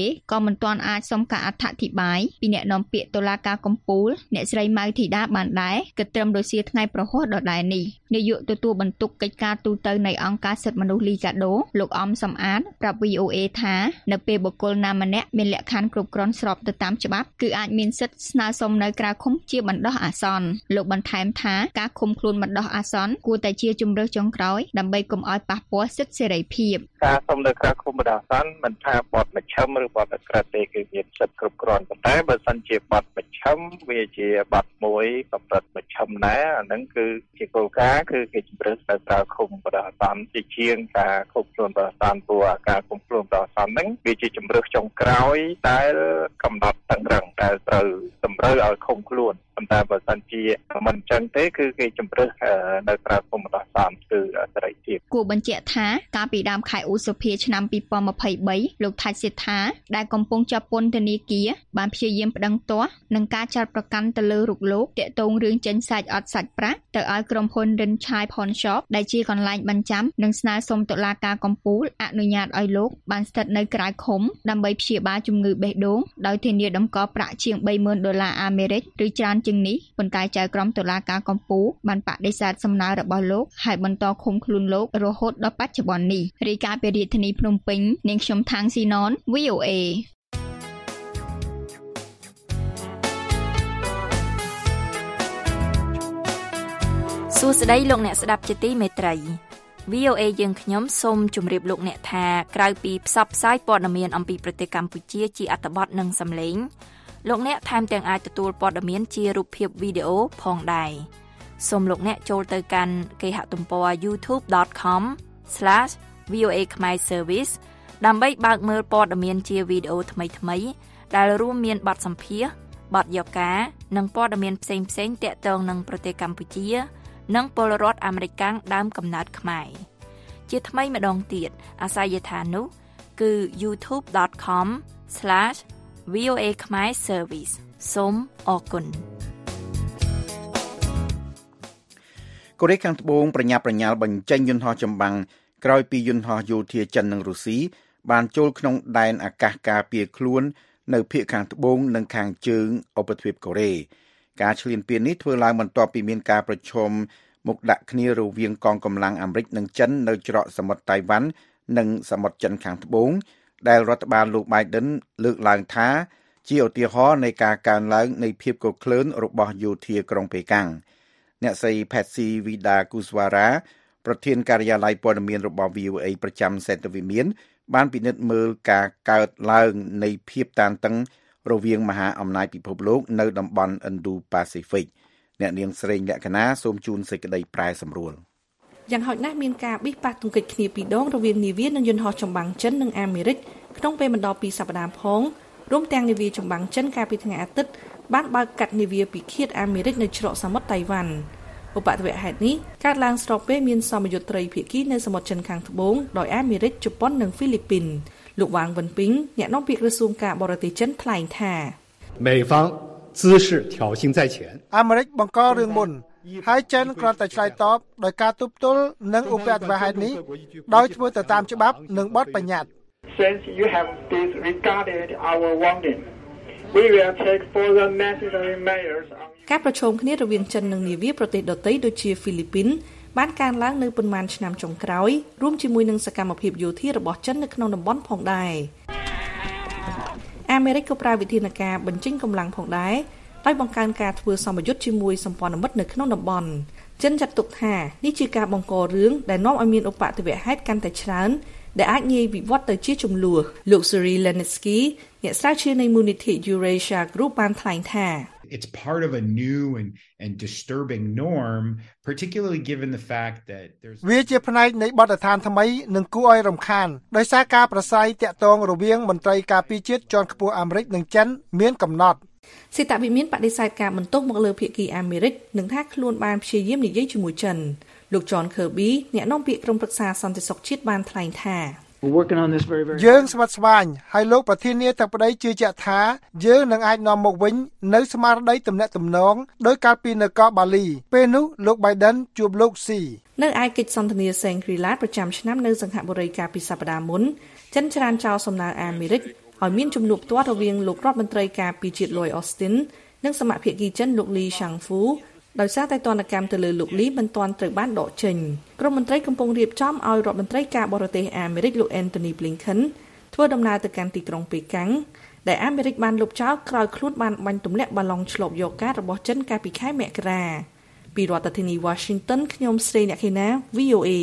ក៏មិនទាន់អាចសុំការអធិប្បាយពីអ្នកនាំពាក្យតុលាការកំពូលអ្នកស្រីម៉ៅធីតាបានដែរគិតត្រឹមរសៀលថ្ងៃប្រហ័សដដែលនេះនាយកទទួលបន្ទុកកិច្ចការទូតនៃអង្គការសិទ្ធិមនុស្សលីកាដូលោកអំសំអាតប្រាប់ វី អូ เอ ថានៅពេលបុគ្គលណាម្នាក់មានលក្ខខណ្ឌគ្រប់គ្រាន់ស្របទៅតាមច្បាប់គឺអាចមានសិទ្ធិស្នើសុំនៅក្រៅឃុំជាបណ្ដោះអាសន្នលោកបន្ថែមថាការឃុំខ្លួនបណ្ដោះអាសន្នគួរតែជាជម្រើសចុងក្រោយដើម្បីកុំឲ្យប៉ះពាល់សិទ្ធិសេរីភាពការសុំនៅក្រៅឃុំបណ្ដោះអាសន្នមិនថាបទមជ្ឈិមឬបទអក្រិតទេគឺមានសិទ្ធិគ្រប់គ្រាន់ប៉ុន្តែបើសិនជាបទមជ្ឈិមវាជាបទមួយកម្រិតមជ្ឈិមដែរអាហ្នឹងគឺជាគោលការណ៍គឺគេជម្រើសនៅក្រៅឃុំបណ្ដោះអាសន្នជាជាងការឃុំខ្លួនបណ្ដោះអាសន្នព្រោះការឃុំខ្លួនបណ្ដោះអាសន្នហ្នឹងវាជាជម្រើសចុងក្រោយដែលកំណត់តឹងរឹងដែលត្រូវតម្រូវឲ្យឃុំខ្លួនប៉ុន្តែបើសិនជាមិនអញ្ចឹងទេគឺគេជម្រើសនៅក្រៅឃុំបណ្ដោះអាសន្នគឺសេរីភាពគួរបញ្ជាក់ថាកាលពីដើមខែឧសភាឆ្នាំពីរពាន់ម្ភៃបីលោកថាច់សេដ្ឋាដែលកំពុងជាប់ពន្ធនាគារបានព្យាយាមប្តឹងទាស់នឹងការចាត់ប្រកាន់ទៅលើរូបលោកទាក់ទងរឿងចេញសាច់អត់សាច់ប្រាក់ទៅឲ្យក្រុមហ៊ុន Rin Chai Pawn Shop ដែលជាកន្លែងបញ្ចាំនិងស្នើសុំតុលាការកំពូលអនុញ្ញាតឲ្យលោកបានស្ថិតនៅក្រៅឃុំដើម្បីព្យាបាលជំងឺបេះដូងដោយធានាតម្កល់ប្រាក់ជាងបីម៉ឺនដុល្លារអាមេរិកឬច្រើនជាងនេះប៉ុន្តែចៅក្រមតុលាការកំពូលបានបដិសេធសំណើរបស់លោកហើយបន្តឃុំខ្លួនលោករហូតដល់បច្ចុប្បន្ននេះរាយការណ៍ពីរាជធានីភ្នំពេញនាងខ្ញុំថាងស៊ីណន វី អូ เอសួស្តីលោកអ្នកស្ដាប់ជាទីមេត្រី វី អូ เอ យើងខ្ញុំសូមជម្រាបលោកអ្នកថាក្រៅពីផ្សព្វផ្សាយព័ត៌មានអំពីប្រទេសកម្ពុជាជាអត្ថបទនិងសំឡេងលោកអ្នកថែមទាំងអាចទទួលព័ត៌មានជារូបភាពវីដេអូផងដែរសូមលោកអ្នកចូលទៅកាន់គេហទំព័រ ยูทูบ ដត com ស្លាស វី អូ เอ ខ្មែរ Service ដើម្បីបើកមើលព័ត៌មានជាវីដេអូថ្មីៗដែលរួមមានបទសម្ភាសន៍បទយកការនិងព័ត៌មានផ្សេងៗទាក់ទងនឹងប្រទេសកម្ពុជានិងពលរដ្ឋអាមេរិកកាំងដើមកំណើតខ្មែរជាថ្មីម្ដងទៀតអាសយដ្ឋាននោះគឺ ยูทูบ ដត com ស្លាស វី អូ เอ ខ្មែរ Service សូមអរគុណកូរ៉េខាងត្បូងប្រញាប់ប្រញាល់បញ្ចេញយន្តហោះចម្បាំងក្រោយពីយន្តហោះយោធាចិននិងរុស្ស៊ីបានចូលក្នុងដែនអាកាសការពារខ្លួននៅភាគខាងត្បូងនិងខាងជើងឧបទ្វីបកូរ៉េការឈ្លានពាននេះធ្វើឡើងបន្ទាប់ពីមានការប្រជុំមុខដាក់គ្នារវាងកងកម្លាំងអាមេរិកនិងចិននៅច្រកសមុទ្រតៃវ៉ាន់និងសមុទ្រចិនខាងត្បូងដែលរដ្ឋបាលលោក Biden លើកឡើងថាជាឧទាហរណ៍នៃការកើនឡើងនៃភាពកក្លឿនរបស់យោធាក្រុងប៉េកាំងអ្នកស្រី Patsy Widakuswara ប្រធានការិយាល័យព័ត៌មានរបស់ វី អូ เอ ប្រចាំសេតវិមានបានពិនិត្យមើលការកើតឡើងនៃភាពតានតឹងរវាងមហាអំណាចពិភពលោកនៅតំបន់ Indo-Pacific អ្នកនាងស្រីលក្ខណាសូមជូនសេចក្តីប្រែសម្រួលយ៉ាងហោចណាស់មានការបិទប៉ះទង្គិចគ្នាពីរដងរវាងនាវានិងយន្តហោះចម្បាំងចិននិងអាមេរិកក្នុងពេលមិនដល់ពីសប្តាហ៍ផងរួមទាំងនាវាចម្បាំងចិនកាលពីថ្ងៃអាទិត្យបានបើកកាត់នាវាពិឃាតអាមេរិកនៅច្រកសមុទ្រតៃវ៉ាន់ឧបទ្ទវហេតុនេះកើតឡើងស្របពេលមានសមយុទ្ធត្រីភាគីនៅសមុទ្រចិនខាងត្បូងដោយអាមេរិកជប៉ុននិងហ្វីលីពីនលោកវ៉ាងវិនពីងអ្នកនាំពាក្យក្រសួងការបរទេសចិនថ្លែងថា美方姿势挑衅在前អាមេរិកបង្ករឿងមុនហើយចិនគ្រាន់តែឆ្លើយតបដោយការទប់ទល់នឹងឧបទ្ទវហេតុនេះដោយធ្វើទៅតាមច្បាប់និងបទបញ្ញត្តិ Since you have disregarded our warning, we will take further necessary measures. ការប្រជុំគ្នារវាងចិននិងនាវាប្រទេសដទៃដូចជាហ្វីលីពីនបានកើនឡើងនៅប៉ុន្មានឆ្នាំចុងក្រោយរួមជាមួយនឹងសកម្មភាពយោធារបស់ចិននៅក្នុងតំបន់ផងដែរអាមេរិកក៏ប្រើវិធានការបញ្ចេញកម្លាំងផងដែរដោយបង្កើនការធ្វើសម្ពយុទ្ធជាមួយសម្ព័ន្ធមិត្តនៅក្នុងតំបន់ចិនចាត់ទុកថានេះជាការបង្ករឿងដែលនាំឲ្យមានឧបទ្ទវហេតុកាន់តែច្រើនដែលអាចងាយវិវត្តទៅជាជម្លោះលោក Cyril Lenitsky អ្នកស្រាវជ្រាវនៃមូលនិធិ Eurasia Group បានថ្លែងថា It's part of a new and and disturbing norm, particularly given the fact that there's វាជាផ្នែកនៃបទដ្ឋានថ្មីនិងគួរឲ្យរំខានដោយសារការប្រស្រ័យតាក់ទងរវាងមន្ត្រីការពារជាតិជាន់ខ្ពស់អាមេរិកនិងចិនមានកំណត់សេតវិមានបដិសេធការបន្ទោសមកលើភាគីអាមេរិកនិងថាខ្លួនបានព្យាយាមនិយាយជាមួយចិនលោក John Kirby អ្នកនាំពាក្យក្រុមប្រឹក្សាសន្តិសុខជាតិបានថ្លែងថាយើងស្វិតស្វាញហើយលោកប្រធានាធិបតីជឿជាក់ថាយើងនឹងអាចនាំមកវិញនៅស្មារតីទំនាក់ទំនងដោយកាលពីនៅកោះបាលីពេលនោះលោក Biden ជួបលោក ស៊ីនៅឯកិច្ចសន្ទនា Shangri-La ប្រចាំឆ្នាំនៅសង្ហបុរីកាលពីសប្តាហ៍មុនចិនច្រានចោលសំណើអាមេរិកហើយមានជំនួបផ្ទាល់រវាងលោករដ្ឋមន្ត្រីការពារជាតិ Lloyd Austin និងសមាភិកីចិនលោក Li Shangfu ដោយសារតែទណ្ឌកម្មទៅលើលោក Li មិនទាន់ត្រូវបានដកចេញក្រមមន្ត្រីកំពុងរៀបចំឲ្យរដ្ឋមន្ត្រីការបរទេសអាមេរិកលោក Antony Blinken ធ្វើដំណើរទៅកាន់ទីក្រុងប៉េកាំងដែលអាមេរិកបានលុបចោលក្រោយខ្លួនបានបាញ់ទម្លាក់បាឡុងឆ្លប់យកកាតរបស់ចិនកាលពីខែមករាពីរដ្ឋធានី Washington ខ្ញុំស្រីអ្នកខេណា V O A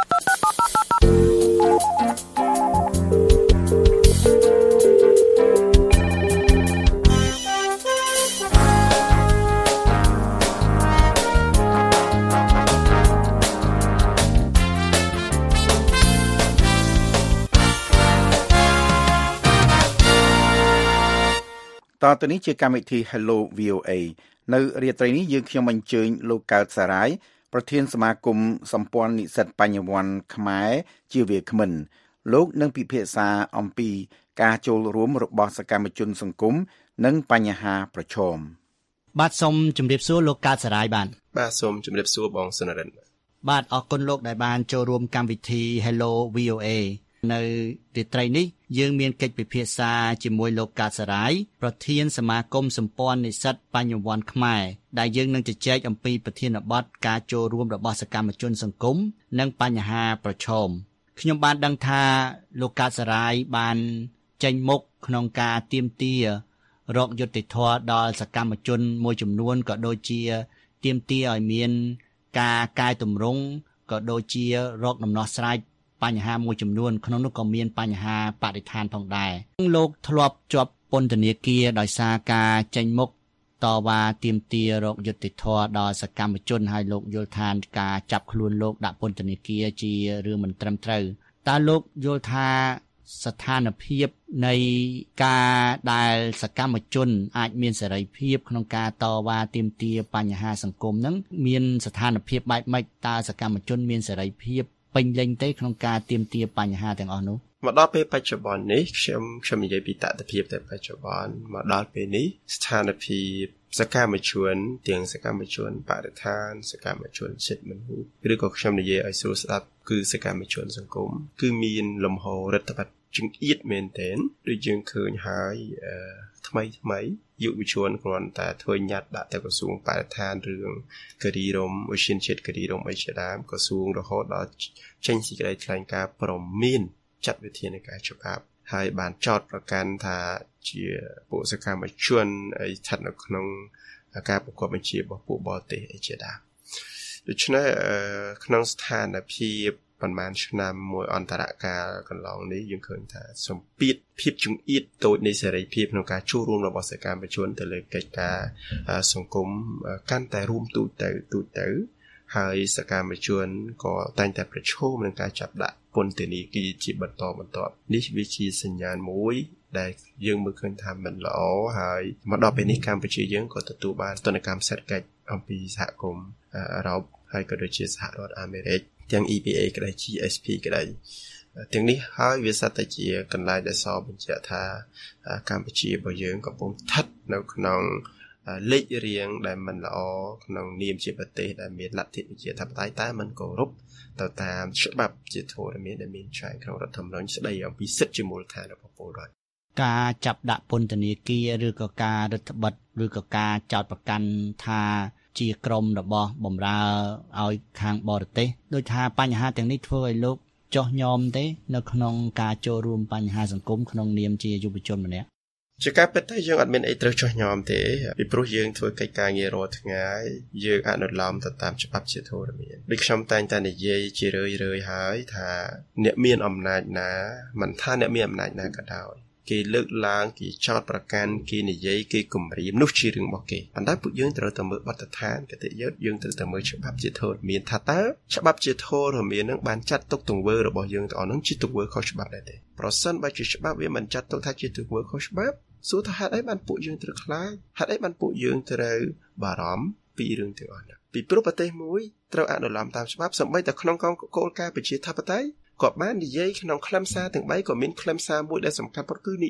តទៅនេះជាកម្មវិធី Hello វី អូ เอ នៅរាត្រីនេះយើងខ្ញុំអញ្ជើញលោកកើតសារាយប្រធានសមាគមសម្ព័ន្ធនិស្សិតបញ្ញវន្តខ្មែរជាវាគ្មិនលោកនឹងពិភាក្សាអំពីការចូលរួមរបស់សកម្មជនសង្គមនិងបញ្ហាប្រឈមបាទសូមជម្រាបសួរលោកកើតសារាយបាទបាទសូមជម្រាបសួរបងសុនរិនបាទអរគុណលោកដែលបានចូលរួមកម្មវិធី Hello វី អូ เอ នៅរាត្រីនេះយើងមានកិច្ចពិភាក្សាជាមួយលោកកើតសារាយប្រធានសមាគមសម្ព័ន្ធនិស្សិតបញ្ញវន្តខ្មែរដែលយើងនឹងជជែកអំពីប្រធានបទការចូលរួមរបស់សកម្មជនសង្គមនិងបញ្ហាប្រឈមខ្ញុំបានដឹងថាលោកកើតសារាយបានចេញមុខក្នុងការទាមទាររកយុត្តិធម៌ដល់សកម្មជនមួយចំនួនក៏ដូចជាទាមទារឲ្យមានការកែតម្រង់ក៏ដូចជារកដំណោះស្រាយបញ្ហាមួយចំនួនក្នុងនោះក៏មានបញ្ហាបរិស្ថានផងដែរលោកធ្លាប់ជាប់ពន្ធនាគារដោយសារការចេញមុខតវ៉ាទាមទាររកយុត្តិធម៌ដល់សកម្មជនហើយលោកយល់ថាការចាប់ខ្លួនលោកដាក់ពន្ធនាគារជារឿងមិនត្រឹមត្រូវតើលោកយល់ថាស្ថានភាពនៃការដែលសកម្មជនអាចមានសេរីភាពក្នុងការតវ៉ាទាមទារបញ្ហាសង្គមហ្នឹងមានស្ថានភាពបែបម៉េចតើសកម្មជនមានសេរីភាពពេញលេញទេក្នុងការទាមទារបញ្ហាទាំងអស់នោះមកដល់ពេលបច្ចុប្បន្ននេះខ្ញុំខ្ញុំនិយាយពីតថភាពតែបច្ចុប្បន្នមកដល់ពេលនេះស្ថានភាពសកម្មជនទាំងសកម្មជនបរិស្ថានសកម្មជនសិទ្ធិមនុស្សឬក៏ខ្ញុំនិយាយឲ្យស្រួលស្ដាប់គឺសកម្មជនសង្គមគឺមានលំហរដ្ឋបတ်ចង្អៀតមែនទែនដូចយើងឃើញហើយថ្មីថ្មីយុវជនគ្រាន់តែធ្វើញត្តិដាក់ទៅក្រសួងបរិស្ថានរឿងគិរីរំឧស្សាហជាតិគិរីរំអីជាដើមក្រសួងរហូតដល់ចេញសេចក្តីថ្លែងការណ៍ព្រមានចាត់វិធានការច្បាប់ហើយបានចោទប្រកាន់ថាជាពួកសកម្មជនស្ថិតនៅក្នុងការប្រកបបញ្ជារបស់ពួកបរទេសអីជាដើមដូច្នេះក្នុងស្ថានភាពប៉ុន្មានឆ្នាំមួយអន្តរកាលកន្លងនេះយើងឃើញថាសម្ពាធភាពចង្អៀតតូចនៃសេរីភាពក្នុងការចូលរួមរបស់សកម្មជនទៅលើកិច្ចការសង្គមកាន់តែរួមទូចទៅទូចទៅហើយសកម្មជនក៏តែងតែប្រឈមនឹងការចាប់ដាក់ពន្ធនាគារជាបន្តបន្ទាប់នេះវាជាសញ្ញាណមួយដែលយើងមើលឃើញថាមិនល្អហើយមកដល់ពេលនេះកម្ពុជាយើងក៏ទទួលបានទណ្ឌកម្មសេដ្ឋកិច្ចអំពីសហគមន៍អឺរ៉ុបហើយក៏ដូចជាសហរដ្ឋអាមេរិកទាំង E P A ក្តី G S P ក្តីទាំងនេះហើយវាសតជាកន្លែងដែលសបញ្ជាក់ថាកម្ពុជារបស់យើងកំពុងស្ថិតនៅក្នុងលេខរៀងដែលមិនល្អក្នុងនាមជាប្រទេសដែលមានលទ្ធិប្រជាធិបតេយ្យតែមិនគោរពទៅតាមច្បាប់ជាធរមានដែលមានចែងក្នុងរដ្ឋធម្មនុញ្ញស្តីអំពីសិទ្ធិជាមូលដ្ឋានរបស់ពលរដ្ឋការចាប់ដាក់ពន្ធនាគារឬក៏ការរដ្ឋបិទឬក៏ការចោទប្រកាន់ថាជាក្រុមរបស់បម្រើឲ្យខាងបរទេសដោយថាបញ្ហាទាំងនេះធ្វើឲ្យលោកចោះញោមទេនៅក្នុងការចូលរួមបញ្ហាសង្គមក្នុងនាមជាយុវជនម្នាក់ជាការពិតទៅយើងអត់មានអីត្រូវចោះញោមទេពីព្រោះយើងធ្វើកិច្ចការងាររាល់ថ្ងៃយើងអនុលោមទៅតាមច្បាប់ជាធរមានដូចខ្ញុំតែងតែនិយាយជារឿយៗហើយថាអ្នកមានអំណាចណាមិនថាអ្នកមានអំណាចណាក៏ដោយគេលើកឡើងគេចោទប្រកាន់គេនិយាយគេគំរាមនោះជារឿងរបស់គេប៉ុន្តែពួកយើងត្រូវតែមើលបទដ្ឋានគតិយុត្តយើងត្រូវតែមើលច្បាប់ជាធរមានថាតើច្បាប់ជាធរមាននឹងបានចាត់ទុកទង្វើរបស់យើងទាំងអស់នឹងជាទង្វើខុសច្បាប់ដែរទេប្រសិនបើជាច្បាប់វាមិនចាត់ទុកថាជាទង្វើខុសច្បាប់សួរថាហេតុអីបានពួកយើងត្រូវខ្លាចហេតុអីបានពួកយើងត្រូវបារម្ភពីរឿងទាំងអស់នោះពីព្រោះប្រទេសមួយត្រូវអនុលោមតាមច្បាប់សូម្បីតែក្នុងគោលការណ៍ប្រជាធិបតេយ្យក៏បាននិយាយក្នុងខ្លឹមសារទាំងបីក៏មានខ្លឹមសារមួយដែលសំខាន់បំផុតគឺនីតិរដ្ឋ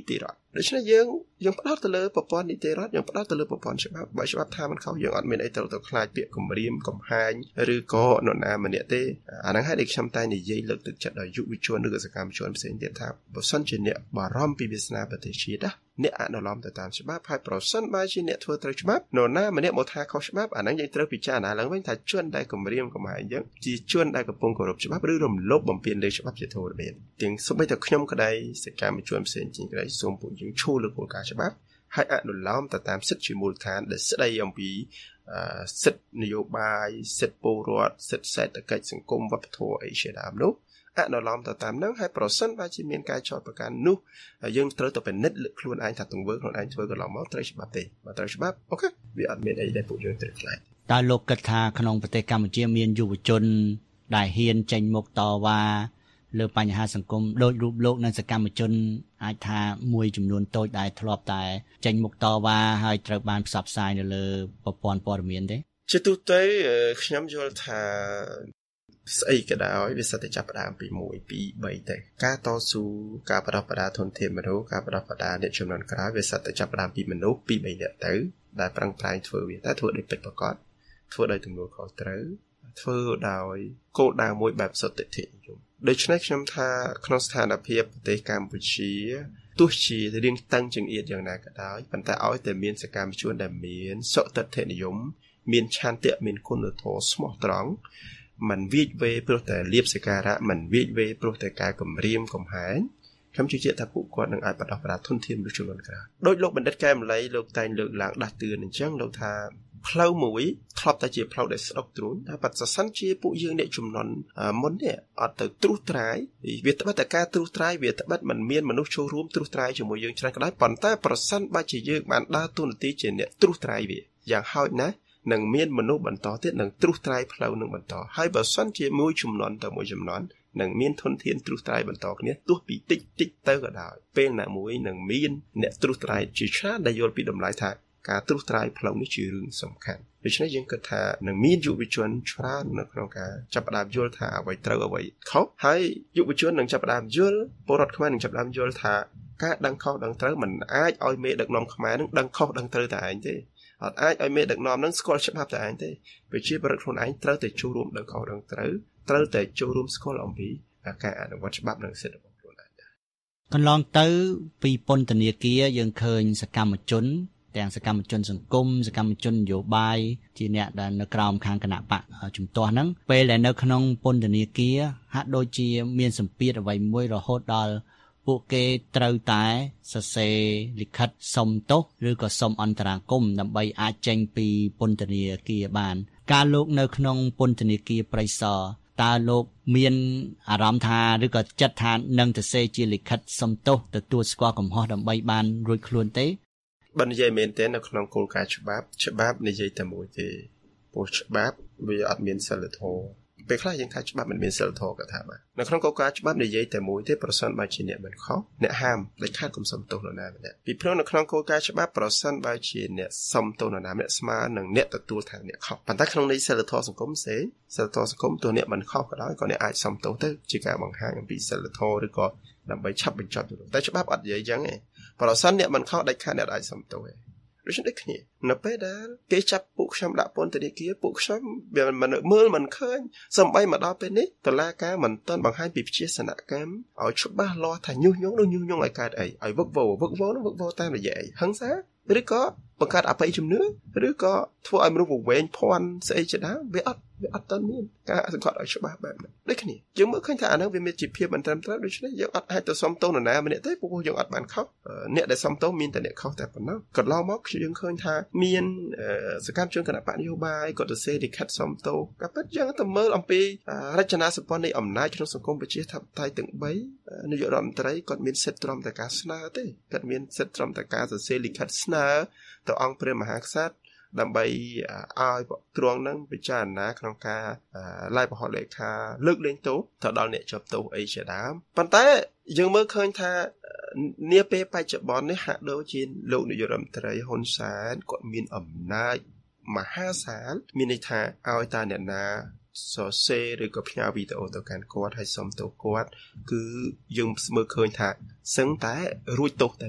ដូច្នេះយើងយើងផ្ដោតទៅលើប្រព័ន្ធនីតិរដ្ឋយើងផ្ដោតទៅលើប្រព័ន្ធច្បាប់បើច្បាប់ថាมันខុសយើងអត់មានអីត្រូវទៅខ្លាចពាក្យគំរាមកំហែងឬក៏នរណាម្នាក់ទេអាហ្នឹងហើយដែលខ្ញុំតែនិយាយលើកទឹកចិត្តដល់យុវជនឬក៏សកម្មជនផ្សេងទៀតថាបើសិនជាអ្នកបារម្ភពីវាសនាប្រទេសជាតិណាអ្នកអនុលោមទៅតាមច្បាប់ហើយប្រសិនបើជាអ្នកធ្វើត្រូវច្បាប់នរណាម្នាក់មកថាខុសច្បាប់អាហ្នឹងយើងត្រូវពិចារណាឡើងវិញថាជនដែលគំរាមកំហែងយើងជាជនដែលកំពុងគោរពច្បាប់ឬរំលោភបំពានលើច្បាប់ជាធម្មតាទាំងសូម្បីតែខ្ញុំក្តីសកម្មជនផ្សេងជាងក្តីសូមពួកយើងឈូលើគោលការណ៍ច្បាប់ហើយអនុលោមទៅតាមសិទ្ធិជាមូលដ្ឋានដែលស្តីអំពីសិទ្ធិនយោបាយសិទ្ធិពលរដ្ឋសិទ្ធិសេដ្ឋកិច្ចសង្គមវប្បធម៌អីជាដើមនោះអនុលោមទៅតាមហ្នឹងហើយប្រសិនបើជាមានការចោទប្រកាន់នោះយើងត្រូវទៅពិនិត្យលើខ្លួនឯងថាទង្វើខ្លួនឯងធ្វើកន្លងមកត្រូវច្បាប់ទេបើត្រូវច្បាប់អូខេវាអត់មានអីដែលពួកយើងត្រូវខ្លាចតើលោកគិតថាក្នុងប្រទេសកម្ពុជាមានយុវជនដែលហ៊ានចេញមុខតវ៉ាលើបញ្ហាសង្គមដោយរូបលោកនិងសកម្មជនអាចថាមួយចំនួនតូចដែលធ្លាប់តែចេញមុខតវ៉ាហើយត្រូវបានផ្សព្វផ្សាយនៅលើប្រព័ន្ធព័ត៌មានទេជាទូទៅខ្ញុំយល់ថាស្អីក៏ដោយវាសិតតែចាប់ផ្ដើមពីមួយ ពីរ បីទៅការតស៊ូការបដិបត្តិធនធានមនុស្សការបដិបត្តិអ្នកចំនួនក្រោយវាសិតតែចាប់ផ្ដើមពីមនុស្សពីរ បីនាក់ទៅដែលប្រឹងប្រែងធ្វើវាតែធ្វើដោយពិតប្រាកដធ្វើដោយទំនួលខុសត្រូវធ្វើដោយគោលដៅមួយបែបសន្តិនិយមដូច្នេះខ្ញុំថាក្នុងស្ថានភាពប្រទេសកម្ពុជាទោះជារៀងតឹងចង្អៀតយ៉ាងណាក៏ដោយប៉ុន្តែឲ្យតែមានសកម្មជនដែលមានសុតិធិនិយមមានឆន្ទៈមានគុណធម៌ស្មោះត្រង់មិនវាចវេព្រោះតែលៀបសការៈមិនវាចវេព្រោះតែការគំរាមកំហែងខ្ញុំជឿជាក់ថាពួកគាត់នឹងអាចបដោះបដាធនធានមនុស្សជំនាន់ក្រោយដោយលោកបណ្ឌិតកែមលីលោកតែងលើកឡើងដាស់តឿនអញ្ចឹងលោកថាផ្លូវមួយធ្លាប់តែជាផ្លូវដែលស្ដុកទ្រូងតែបើសិនជាពួកយើងអ្នកជំនាន់មុននេះអត់ទៅត្រួសត្រាយវាត្បិតតែការត្រួសត្រាយវាត្បិតមិនមានមនុស្សចូលរួមត្រួសត្រាយជាមួយយើងច្រើនក៏ដោយប៉ុន្តែប្រសិនបើជាយើងបានដើរតួនាទីជាអ្នកត្រួសត្រាយវាយ៉ាងហោចណាស់នឹងមានមនុស្សបន្តទៀតនឹងត្រួសត្រាយផ្លូវនឹងបន្តហើយបើសិនជាមួយជំនាន់ទៅមួយជំនាន់នឹងមានធនធានត្រួសត្រាយបន្តគ្នាទោះពីតិចតិចទៅក៏ដោយពេលណាមួយនឹងមានអ្នកត្រួសត្រាយជាច្រើនដែលយល់ពីតម្លៃថាការត្រួសត្រាយផ្លូវនេះជារឿងសំខាន់ដូច្នេះយើងគិតថានឹងមានយុវជនច្រើននៅក្នុងការចាប់ផ្ដើមយល់ថាអ្វីត្រូវអ្វីខុសហើយយុវជននឹងចាប់ផ្ដើមយល់ពលរដ្ឋខ្មែរនឹងចាប់ផ្ដើមយល់ថាការដឹងខុសដឹងត្រូវមិនអាចឲ្យមេដឹកនាំខ្មែរនឹងដឹងខុសដឹងត្រូវតែឯងទេអត់អាចឲ្យមេដឹកនាំនឹងស្គាល់ច្បាប់តែឯងទេប្រជាពលរដ្ឋខ្លួនឯងត្រូវតែចូលរួមដឹងខុសដឹងត្រូវត្រូវតែចូលរួមស្គាល់អំពីការអនុវត្តច្បាប់និងសិទ្ធិរបស់ខ្លួនឯងដែរកន្លងទៅពីពន្ធនាគារយើងឃើញសកម្មជនទាំងសកម្មជនសង្គមសកម្មជននយោបាយជាអ្នកដែលនៅក្រោមខាងគណៈបកជំទាស់ហ្នឹងពេលដែលនៅក្នុងពន្ធនាគារហាក់ដូចជាមានសម្ពាធអ្វីមួយរហូតដល់ពួកគេត្រូវតែសរសេរលិខិតសុំទោសឬក៏សុំអន្តរាគមន៍ដើម្បីអាចចេញពីពន្ធនាគារបានការលោកនៅក្នុងពន្ធនាគារព្រៃសរតើលោកមានអារម្មណ៍ថាឬក៏ចិត្តថានឹងទៅសេជាលិខិតសុំទោសទទួលស្គាល់កំហុសដើម្បីបានរួចខ្លួនទេបើនិយាយមែនទេនៅក្នុងគោលការណ៍ច្បាប់ច្បាប់និយាយតែមួយទេព្រោះច្បាប់វាអត់មានសិលធម៌ពេលខ្លះយើងថាច្បាប់មិនមានសិលធម៌ក៏ថាបាននៅក្នុងគោលការណ៍ច្បាប់និយាយតែមួយទេប្រសិនបើជាអ្នកមិនខុសអ្នកហាមដាច់ខាតកុំសុំទោសនរណាម្នាក់ពីព្រោះនៅក្នុងគោលការណ៍ច្បាប់ប្រសិនបើជាអ្នកសុំទោសនរណាម្នាក់ស្មើនឹងអ្នកទទួលថាអ្នកខុសប៉ុន្តែក្នុងន័យសិលធម៌សង្គមផ្សេងសិលធម៌សង្គមទោះអ្នកមិនខុសក៏ដោយក៏អ្នកអាចសុំទោសទៅជាការបង្ហាញអំពីសិលធម៌ឬក៏ដើម្បីឆាប់បញ្ចប់ទៅតែច្បាប់អត់និយាយចឹងទេប្រសិនអ្នកមិនខុសដាច់ខាតអ្នកអាចសុំទោសទេដូច្នេះគ្នានៅពេលដែលគេចាប់ពួកខ្ញុំដាក់ពន្ធនាគារពួកខ្ញុំវាមិនមើលមិនឃើញសំបីមកដល់ពេលនេះតុលាការមិនទាន់បង្ហាញពីវិជាសនកម្មឲ្យច្បាស់លាស់ថាញុះញង់នោះញុះញង់ឲ្យកើតអីឲ្យវឹកវរវឹកវរនោះវឹកវរតាមរយៈអីហិង្សាឬក៏បង្កើតអបិយជំនឿឬក៏ធ្វើឲ្យមនុស្សវែងភ័ន្តស្អីជាដើមវាអត់វាអត់ទាន់មានការសង្កត់ឲ្យច្បាស់បែបហ្នឹងដូចគ្នាយើងមើលឃើញថាអាហ្នឹងវាមានជាភាពមិនត្រឹមត្រូវដូច្នេះយើងអត់អាចទៅសុំទោសនរណាម្នាក់ទេព្រោះយើងអត់បានខុសអ្នកដែលសុំទោសមានតែអ្នកខុសតែប៉ុណ្ណោះកន្លងមកយើងឃើញថាមានសកម្មជនគណៈបកនយោបាយគាត់ទៅសេលិខិតសុំទោសក៏ពិតយើងទៅមើលអំពីរចនាសម្ព័ន្ធនៃអំណាចក្នុងសង្គមប្រជាធិបតេយ្យទាំងបីនាយករដ្ឋមន្ត្រីគាត់មានសិទ្ធិត្រឹមតែការស្នើទេគាត់មានសិទ្ធិត្រឹមតែការសរសេរលិខិតស្នើទៅអង្គព្រះមហាក្សត្រដើម្បីឲ្យទ្រង់នឹងពិចារណាក្នុងការឡាយបហលេខាលើកលែងទោសទៅដល់អ្នកជាប់ទោសអីជាដើមប៉ុន្តែយើងមើលឃើញថានាពេលបច្ចុប្បន្ននេះហាក់ដូចជាលោកនាយករដ្ឋមន្ត្រីហ៊ុនសែនគាត់មានអំណាចមហាសាលមានន័យថាឲ្យតាអ្នកណាសរសេរឬក៏ផ្ញើវីដេអូទៅកាន់គាត់ឲ្យសុំទោសគាត់គឺយើងមើលឃើញថាសឹងតែរួចទោសតែម្ដង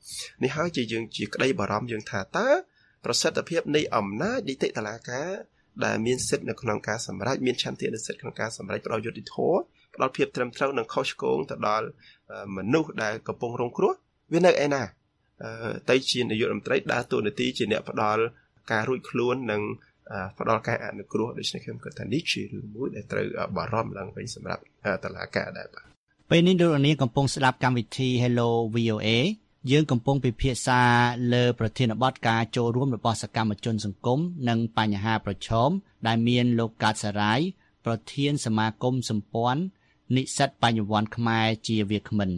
នេះហើយជាយើងជាក្តីបារម្ភយើងថាតើប្រសិទ្ធភាពនៃអំណាចនីតិតុលាការដែលមានសិទ្ធិនៅក្នុងការសម្រេចមានឆន្ទៈនិស្សិតក្នុងការសម្រេចផ្ដល់យុត្តិធម៌ផ្ដល់ភាពត្រឹមត្រូវនិងខុសឆ្គងទៅដល់មនុស្សដែលកំពុងរងគ្រោះវានៅឯណាទៅជានាយករដ្ឋមន្ត្រីដើរតួនាទីជាអ្នកផ្ដល់ការរួចខ្លួននិងផ្ដល់ការអនុគ្រោះដូច្នេះខ្ញុំគិតថានេះជារឿងមួយដែលត្រូវបារម្ភឡើងវិញសម្រាប់តុលាការដែរបាទពេលនេះលោកនាងកំពុងស្ដាប់កម្មវិធី Hello វី អូ เอ យើងកំពុងពិភាក្សាលើប្រធានបទការចូលរួមរបស់សកម្មជនសង្គមនិងបញ្ហាប្រឈមដែលមានលោកកាតសារាយប្រធានសមាគមសម្ព័ន្ធនិស្សិតបញ្ញវន្តខ្មែរជាវាគ្មិន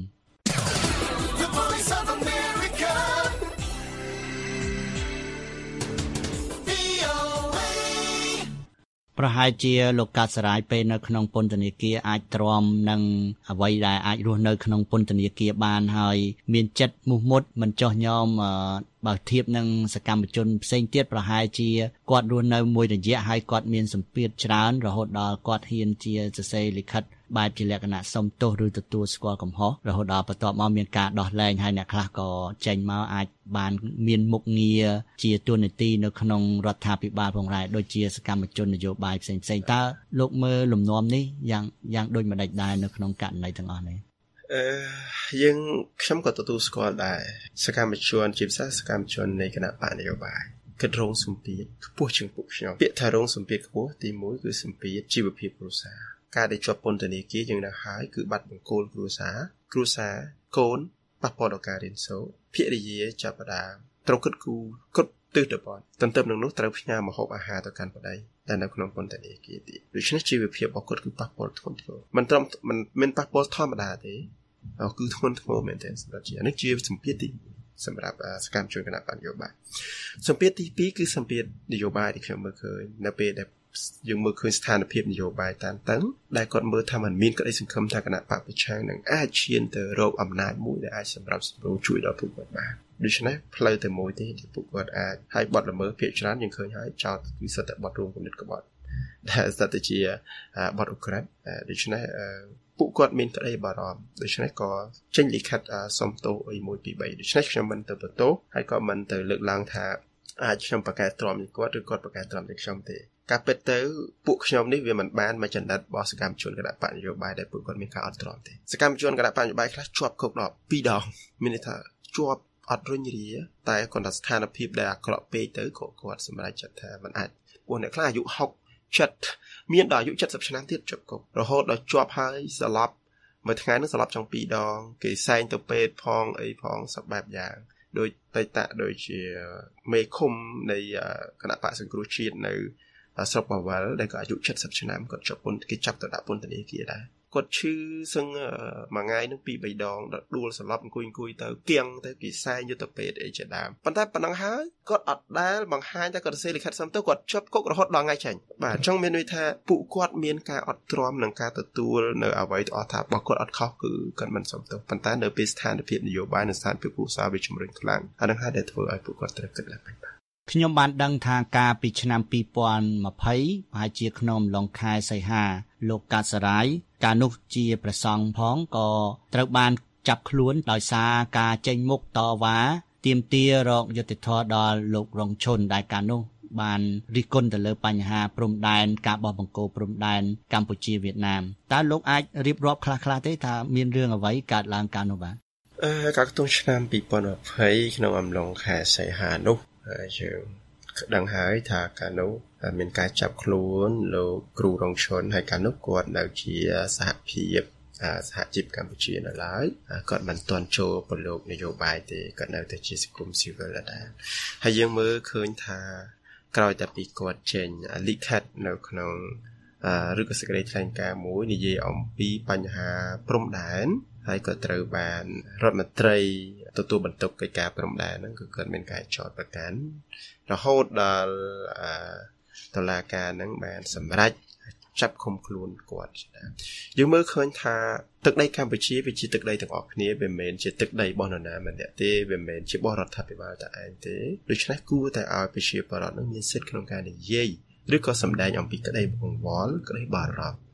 ប្រហែលជាលោកកាតសារាយពេលនៅក្នុងពន្ធនាគារអាចទ្រាំនឹងអ្វីដែលអាចរស់នៅក្នុងពន្ធនាគារបានហើយមានចិត្តមុះមុតមិនចោះញោមបើធៀបនឹងសកម្មជនផ្សេងទៀតប្រហែលជាគាត់រស់នៅមួយរយៈហើយគាត់មានសម្ពាធច្រើនរហូតដល់គាត់ហ៊ានជាសរសេរលិខិតបែបជាលក្ខណៈសុំទោសឬទទួលស្គាល់កំហុសរហូតដល់បន្ទាប់មកមានការដោះលែងហើយអ្នកខ្លះក៏ចេញមកអាចបានមានមុខងារជាទួនាទីនៅក្នុងរដ្ឋាភិបាលផងដែរដូចជាសកម្មជននយោបាយផ្សេងៗតើលោកមើលលំនាំនេះយ៉ាងយ៉ាងដូចម្តេចដែរនៅក្នុងករណីទាំងអស់នេះអឺយើងខ្ញុំក៏ទទួលស្គាល់ដែរសកម្មជនជាភាសាសកម្មជននៃគណៈបកនយោបាយគិតរងសម្ពាធខ្ពស់ជាងពួកខ្ញុំពាក្យថារងសម្ពាធខ្ពស់ទីមួយគឺសម្ពាធជីវភាពគ្រួសារការដែលជាប់ពន្ធនាគារយ៉ាងណាហើយគឺបាត់បង្គោលគ្រួសារគ្រួសារកូនប៉ះពាល់ដល់ការរៀនសូត្រភរិយាចាប់ផ្ដើមត្រូវគិតគូរគិតទិសទៅបត់ទន្ទឹមនឹងនោះត្រូវផ្ញើម្ហូបអាហារទៅកាន់ប្តីដែលនៅក្នុងពន្ធនាគារទៀតដូច្នេះជីវភាពរបស់គាត់គឺប៉ះពាល់ធ្ងន់ធ្ងរមិនត្រឹមមិនមានប៉ះពាល់ធម្មតាទេគឺធ្ងន់ធ្ងរមែនទែនសម្រាប់ជានេះជាសម្ពាធទីសម្រាប់សកម្មជនគណៈបកនយោបាយសម្ពាធទីពីរគឺសម្ពាធនយោបាយដែលខ្ញុំមើលឃើញនៅពេលដែលយើងមើលឃើញស្ថានភាពនយោបាយតានតឹងដែលគាត់មើលថាมันមានក្តីសង្ឃឹមថាគណៈបកប្រឆាំងនឹងអាចឈានទៅរកអំណាចមួយដែលអាចសម្រាប់សម្រួលជួយដល់ពួកគាត់បានដូច្នេះផ្លូវតែមួយទេដែលពួកគាត់អាចឲ្យបទល្មើសភាគច្រើនយើងឃើញហើយចោតគឺសិតតែបទរួមគំនិតក្បត់ដែលស្ថិតទៅជាបទឧក្រិដ្ឋដូច្នេះពួកគាត់មានក្តីបារម្ភដូច្នេះក៏ចេញលិខិតសុំទោសអីមួយពីរបីដូច្នេះខ្ញុំមិនទៅបន្ទោសហើយក៏មិនទៅលើកឡើងថាអាចខ្ញុំប្រកែកទ្រាំនឹងគាត់ឬគាត់ប្រកែកទ្រាំនឹងខ្ញុំទេការពិតទៅពួកខ្ញុំនេះវាមិនបានមកចន្ទិតរបស់សកម្មជនគណៈបកនយោបាយដែលពួកគាត់មានការអត់ទ្រាំទេសកម្មជនគណៈបកនយោបាយខ្លះជាប់គុកដល់ពីរដងមានន័យថាជាប់អត់រុញរាតែគាត់ថាស្ថានភាពដែលអាក្រក់ពេកទៅក៏គាត់សម្រេចចិត្តថាมันអាចពួកអ្នកខ្លះអាយុហុកចិត្តមានដល់អាយុเจ็ดสิบឆ្នាំទៀតជាប់គុករហូតដល់ជាប់ហើយស្លាប់មួយថ្ងៃនឹងស្លាប់ចុងពីរដងគេសែងទៅពេទ្យផងអីផងសពបែបយ៉ាងដោយតេតៈដូចជាមេឃុំនៃគណៈបកសង្គ្រោះជាតិនៅស្រុកបាវលដែលក៏អាយុเจ็ดสิบឆ្នាំគាត់ជាប់ពន្ធគេចាប់ទៅដាក់ពន្ធនាគារដែរគាត់ឈឺសឹងមួយថ្ងៃនឹងពីរបីដងដួលស្លាប់អង្គុយអង្គុយទៅគៀងទៅគេសែងយុទ្ធពេទ្យអីជាដើមប៉ុន្តែប៉ុណ្ណឹងហើយគាត់អត់ដែលបង្ហាញតែគាត់សរសេរលិខិតសុំទៅគាត់ជាប់គុករហូតដល់ថ្ងៃចេញបាទអញ្ចឹងមានន័យថាពួកគាត់មានការអត់ទ្រាំនឹងការទទួលនៅអ្វីទាំងអស់ថារបស់គាត់អត់ខុសគឺគាត់មិនសុំទៅប៉ុន្តែនៅពេលស្ថានភាពនយោបាយនិងស្ថានភាពគ្រួសារវាជំរុញខ្លាំងអានឹងហើយដែលធ្វើឲ្យពួកគាត់ត្រូវគិតឡើងវិញបាទខ្ញុំបានដឹងថាកាលពីឆ្នាំពីរពាន់ម្ភៃប្រហែលជាក្នុងអំឡុងខែសីហាលោកកាតសារាយកាលនោះជាព្រះសង្ឃផងក៏ត្រូវបានចាប់ខ្លួនដោយសារការចេញមុខតវ៉ាទាមទាររកយុត្តិធម៌ដល់លោករងឈុនដែលកាលនោះបានរិះគន់ទៅលើបញ្ហាព្រំដែនការបោះបង្គោលព្រំដែនកម្ពុជាវៀតណាមតើលោកអាចរៀបរាប់ខ្លះៗទេថាមានរឿងអ្វីកើតឡើងកាលនោះបាទអឺកាលក្នុងឆ្នាំពីរពាន់ម្ភៃក្នុងអំឡុងខែសីហានោះយើងដឹងហើយថាកាលនោះមានការចាប់ខ្លួនលោកគ្រូរងឈុនហើយកាលនោះគាត់នៅជាសហភាពសហជីពកម្ពុជានៅឡើយគាត់មិនទាន់ចូលប្រឡូកនយោបាយទេគាត់នៅតែជាសង្គមស៊ីវិលដែរហើយយើងមើលឃើញថាក្រោយតែពីគាត់ចេញលិខិតនៅក្នុងឬក៏សេចក្តីថ្លែងការណ៍មួយនិយាយអំពីបញ្ហាព្រំដែនហើយក៏ត្រូវបានរដ្ឋមន្ត្រីទទួលបន្ទុកកិច្ចការព្រំដែនហ្នឹងគឺគាត់មានការចោទប្រកាន់រហូតដល់តុលាការហ្នឹងបានសម្រេចចាប់ឃុំខ្លួនគាត់យើងមើលឃើញថាទឹកដីកម្ពុជាវាជាទឹកដីទាំងអស់គ្នាវាមិនមែនជាទឹកដីរបស់នរណាម្នាក់ទេវាមិនមែនជារបស់រដ្ឋាភិបាលតែឯងទេដូច្នេះគួរតែឲ្យប្រជាពលរដ្ឋនឹងមានសិទ្ធិក្នុងការនិយាយឬក៏សម្ដែងអំពីក្តីកង្វល់ក្តីបារម្ភ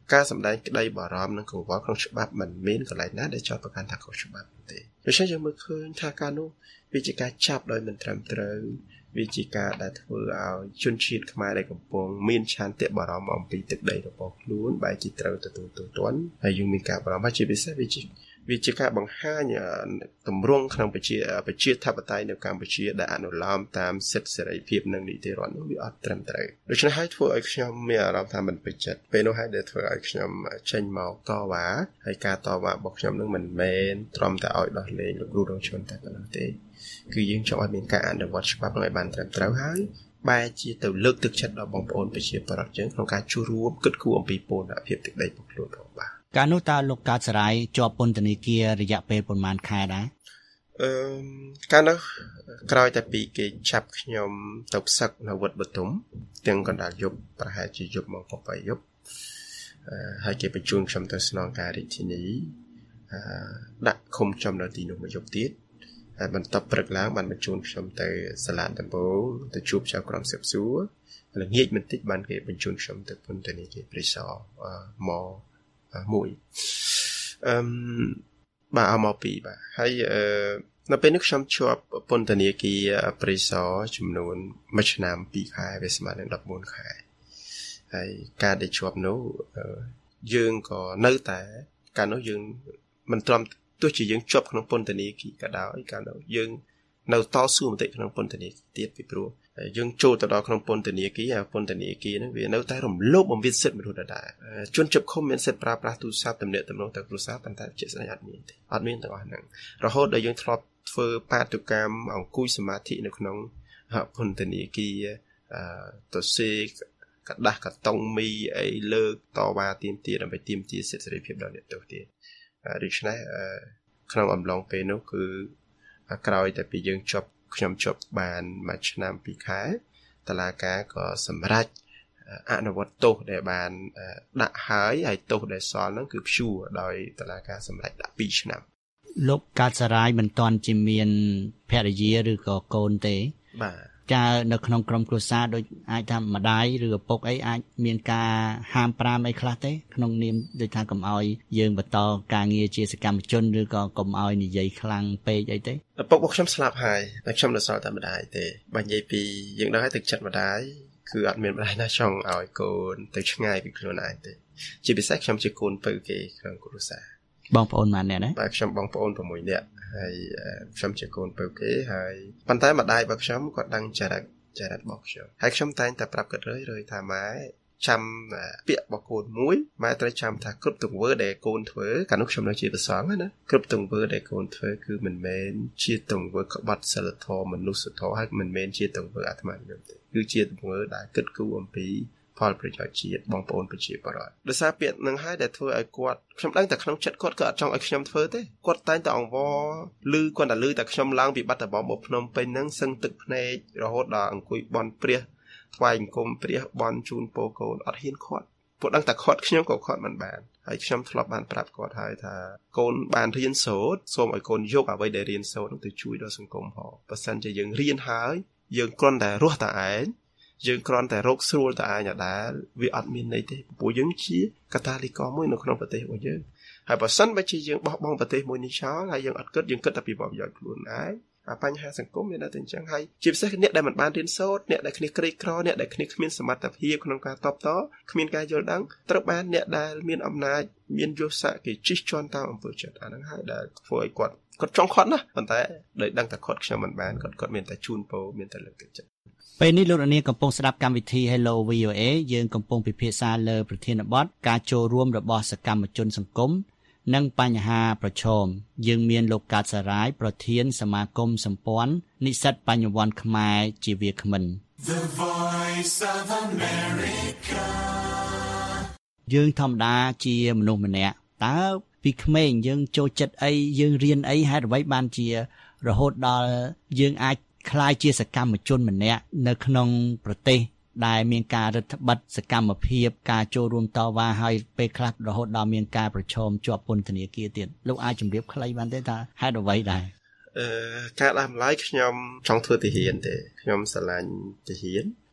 ការសម្ដែងក្តីបារម្ភនិងកង្វល់ក្នុងច្បាប់មិនមានកន្លែងណាដែលចោទប្រកាន់ថាខុសច្បាប់ទេដូច្នេះយើងមើលឃើញថាការនោះវាជាការចាប់ដោយមិនត្រឹមត្រូវវាជាការដែលធ្វើឲ្យជនជាតិខ្មែរដែលកំពុងមានឆន្ទៈបារម្ភអំពីទឹកដីរបស់ខ្លួនបែរជាត្រូវទទួលទូទាត់ហើយយើងមានការបារម្ភជាពិសេសវាជាវាជាការបង្ហាញទម្រង់ក្នុងប្រជាប្រជាធិបតេយ្យនៅកម្ពុជាដែលអនុលោមតាមសិទ្ធិសេរីភាពនិងនីតិរដ្ឋនោះវាអត់ត្រឹមត្រូវដូច្នេះហើយធ្វើឲ្យខ្ញុំមានអារម្មណ៍ថាមិនពេញចិត្តពេលនោះហើយដែលធ្វើឲ្យខ្ញុំចេញមកតវ៉ាហើយការតវ៉ារបស់ខ្ញុំនឹងមិនមែនត្រឹមតែឲ្យដោះលែងលោកគ្រូរងឈុនតែប៉ុណ្ណោះទេគឺយើងចង់ឲ្យមានការអនុវត្តច្បាប់ឲ្យបានត្រឹមត្រូវហើយបែរជាទៅលើកទឹកចិត្តដល់បងប្អូនប្រជាពលរដ្ឋយើងក្នុងការចូលរួមគិតគូរអំពីពន្ធភាពទឹកដីរបស់ខ្លួនផងបាទកាលនោះតើលោកកើតសរាយជាប់ពន្ធនាគាររយៈពេលប្រហែលខែដែរអឺកាលនោះក្រោយតែពីគេចាប់ខ្ញុំទៅផ្សឹកនៅវត្តបទុមទាំងកណ្ដាលយប់ប្រហែលជាយប់មកប្រហែលយប់អឺហើយគេបញ្ជូនខ្ញុំទៅស្នងការរាជធានីអឺដាក់ឃុំចំនៅទីនោះមួយយប់ទៀតហើយបន្ទាប់ព្រឹកឡើងបានបញ្ជូនខ្ញុំទៅសាលាដំបងទៅជួបចៅក្រមស៊ើបសួរល្ងាចបន្តិចបានគេបញ្ជូនខ្ញុំទៅពន្ធនាគារព្រៃសរមកមួយអឺបាទអមកពីបាទហើយអឺនៅពេលនេះខ្ញុំជាប់ពន្ធនាគារព្រៃសរចំនួនមួយឆ្នាំពីរខែវាស្មើនឹងដប់បួនខែហើយការដែលជាប់នោះយើងក៏នៅតែកាលនោះយើងមិនទ្រាំទោះជាយើងជាប់ក្នុងពន្ធនាគារក៏ដោយកាលនោះយើងនៅតស៊ូមតិក្នុងពន្ធនាគារទៀតពីព្រោះយើងចូលទៅដល់ក្នុងពន្ធនាគារហើយពន្ធនាគារហ្នឹងវានៅតែរំលោភបំពានសិទ្ធិមនុស្សដដែលជនជាប់ឃុំមានសិទ្ធិប្រើប្រាស់ទូរស័ព្ទទំនាក់ទំនងទៅគ្រួសារប៉ុន្តែជាក់ស្ដែងអត់មានទេអត់មានទាំងអស់ហ្នឹងរហូតដល់យើងធ្លាប់ធ្វើបាតុកម្មអង្គុយសមាធិនៅក្នុងពន្ធនាគារអឺទៅសេកដាស់កតុងមីអីលើកតវ៉ាទាមទារដើម្បីទាមទារសិទ្ធិសេរីភាពដល់អ្នកទោសទៀតដូច្នេះក្នុងអំឡុងពេលនោះគឺក្រោយតែពីយើងជាប់ខ្ញុំជាប់បានមួយឆ្នាំពីរខែតុលាការក៏សម្រេចអនុវត្តទោសដែលបានដាក់ហើយហើយទោសដែលសល់ហ្នឹងគឺព្យួរដោយតុលាការសម្រេចដាក់ពីរឆ្នាំលោកកើតសរាយមិនទាន់ជាមានភរិយាឬក៏កូនទេបាទចានៅក្នុងក្រុមគ្រួសារដូចអាចថាម្ដាយឬឪពុកអីអាចមានការហាមប្រាមអីខ្លះទេក្នុងនាមដូចថាកុំឲ្យយើងបន្តការងារជាសកម្មជនឬក៏កុំឲ្យនិយាយខ្លាំងពេកអីទេឪពុករបស់ខ្ញុំស្លាប់ហើយតែខ្ញុំនៅសល់តែម្ដាយទេបើនិយាយពីយើងដឹងហើយទឹកចិត្តម្ដាយគឺអត់មានម្ដាយណាចង់ឲ្យកូនទៅឆ្ងាយពីខ្លួនឯងទេជាពិសេសខ្ញុំជាកូនពៅគេក្នុងគ្រួសារបងប្អូនម៉ានអ្នកណាបាទខ្ញុំបងប្អូន៦នាក់ហើយខ្ញុំជាកូនពៅគេហើយប៉ុន្តែម្ដាយរបស់ខ្ញុំគាត់ដឹងចរិតចរិតរបស់ខ្ញុំហើយខ្ញុំតែងតែប្រាប់គាត់រឿយៗថាម៉ែចាំពាក្យរបស់កូនមួយម៉ែត្រូវចាំថាគ្រប់ទង្វើដែលកូនធ្វើកាលនោះខ្ញុំនៅជាព្រះសង្ឃណាគ្រប់ទង្វើដែលកូនធ្វើគឺមិនមែនជាទង្វើក្បត់សិលធម៌មនុស្សធម៌ហើយមិនមែនជាទង្វើអាត្មានិយមទេគឺជាទង្វើដែលគិតគូរអំពីផលប្រយោជន៍ជាតិបងប្អូនប្រជាពលរដ្ឋដោយសារពាក្យនឹងហើយដែលធ្វើឲ្យគាត់ខ្ញុំដឹងតែក្នុងចិត្តគាត់ក៏អត់ចង់ឲ្យខ្ញុំធ្វើទេគាត់តែងតែអង្វរឮគាត់តែឮតែខ្ញុំឡើងពីបាត់ដំបងមកភ្នំពេញហ្នឹងសឹងទឹកភ្នែករហូតដល់អង្គុយបន់ព្រះថ្វាយអង្គមព្រះបន់ជូនពរកូនអត់ហ៊ានខាត់ពួកដឹងតែខាត់ខ្ញុំក៏ខាត់មិនបានហើយខ្ញុំធ្លាប់បានប្រាប់គាត់ហើយថាកូនបានរៀនសូត្រសូមឲ្យកូនយកអ្វីដែលរៀនសូត្រនោះទៅជួយដល់សង្គមផងបើសិនជាយើងរៀនហើយយើងគ្រាន់តែរស់តែឯងយើងគ្រាន់តែរកស្រួលតែឯងដដែលវាអត់មានន័យទេព្រោះយើងជាកាតាលីករមួយនៅក្នុងប្រទេសរបស់យើងហើយបើសិនបើជាយើងបោះបង់ប្រទេសមួយនេះចោលហើយយើងអត់គិតយើងគិតតែពីប្រយោជន៍ខ្លួនឯងអាបញ្ហាសង្គមមានតែតែអញ្ចឹងហើយជាពិសេសអ្នកដែលមិនបានរៀនសូត្រអ្នកដែលគ្នាក្រីក្រអ្នកដែលគ្នាគ្មានសមត្ថភាពក្នុងការតបតគ្មានការយល់ដឹងត្រូវបានអ្នកដែលមានអំណាចមានយសស័ក្តិគេជិះជាន់តាមអំពើចិត្តអាហ្នឹងហើយដែលធ្វើឲ្យគាត់គាត់ចង់ខាត់ណាប៉ុន្តែដោយដឹងតែខាត់ខ្ញុំមិនបានគាត់គាត់មានតែជូនពរមានតែលើកទឹកចិត្តពេលនេះលោកនាងកំពុងស្ដាប់កម្មវិធី Hello វី អូ เอ យើងកំពុងពិភាក្សាលើប្រធានបទការចូលរួមរបស់សកម្មជនសង្គមនិងបញ្ហាប្រឈមយើងមានលោកកើតសរាយប្រធានសមាគមសម្ព័ន្ធនិស្សិតបញ្ញវន្តខ្មែរជាវាគ្មិន The Voice of America យើងធម្មតាជាមនុស្សម្នាក់តើពីក្មេងយើងចូលចិត្តអីយើងរៀនអីហេតុអ្វីបានជារហូតដល់យើងអាចคล้ายជាសកម្មជនម្នាក់នៅក្នុងប្រទេសដែលមានការរដ្ឋបិទសកម្មភាពការចូលរួមតវ៉ាហើយពេលខ្លះរហូតដល់មានការប្រឈមជាប់ពន្ធនាគារទៀតលោកអាចជម្រាបខ្លីបានទេថាហេតុអ្វីដែរអឺការដើមឡើយខ្ញុំចង់ធ្វើទាហានទេខ្ញុំស្រឡាញ់ទាហាន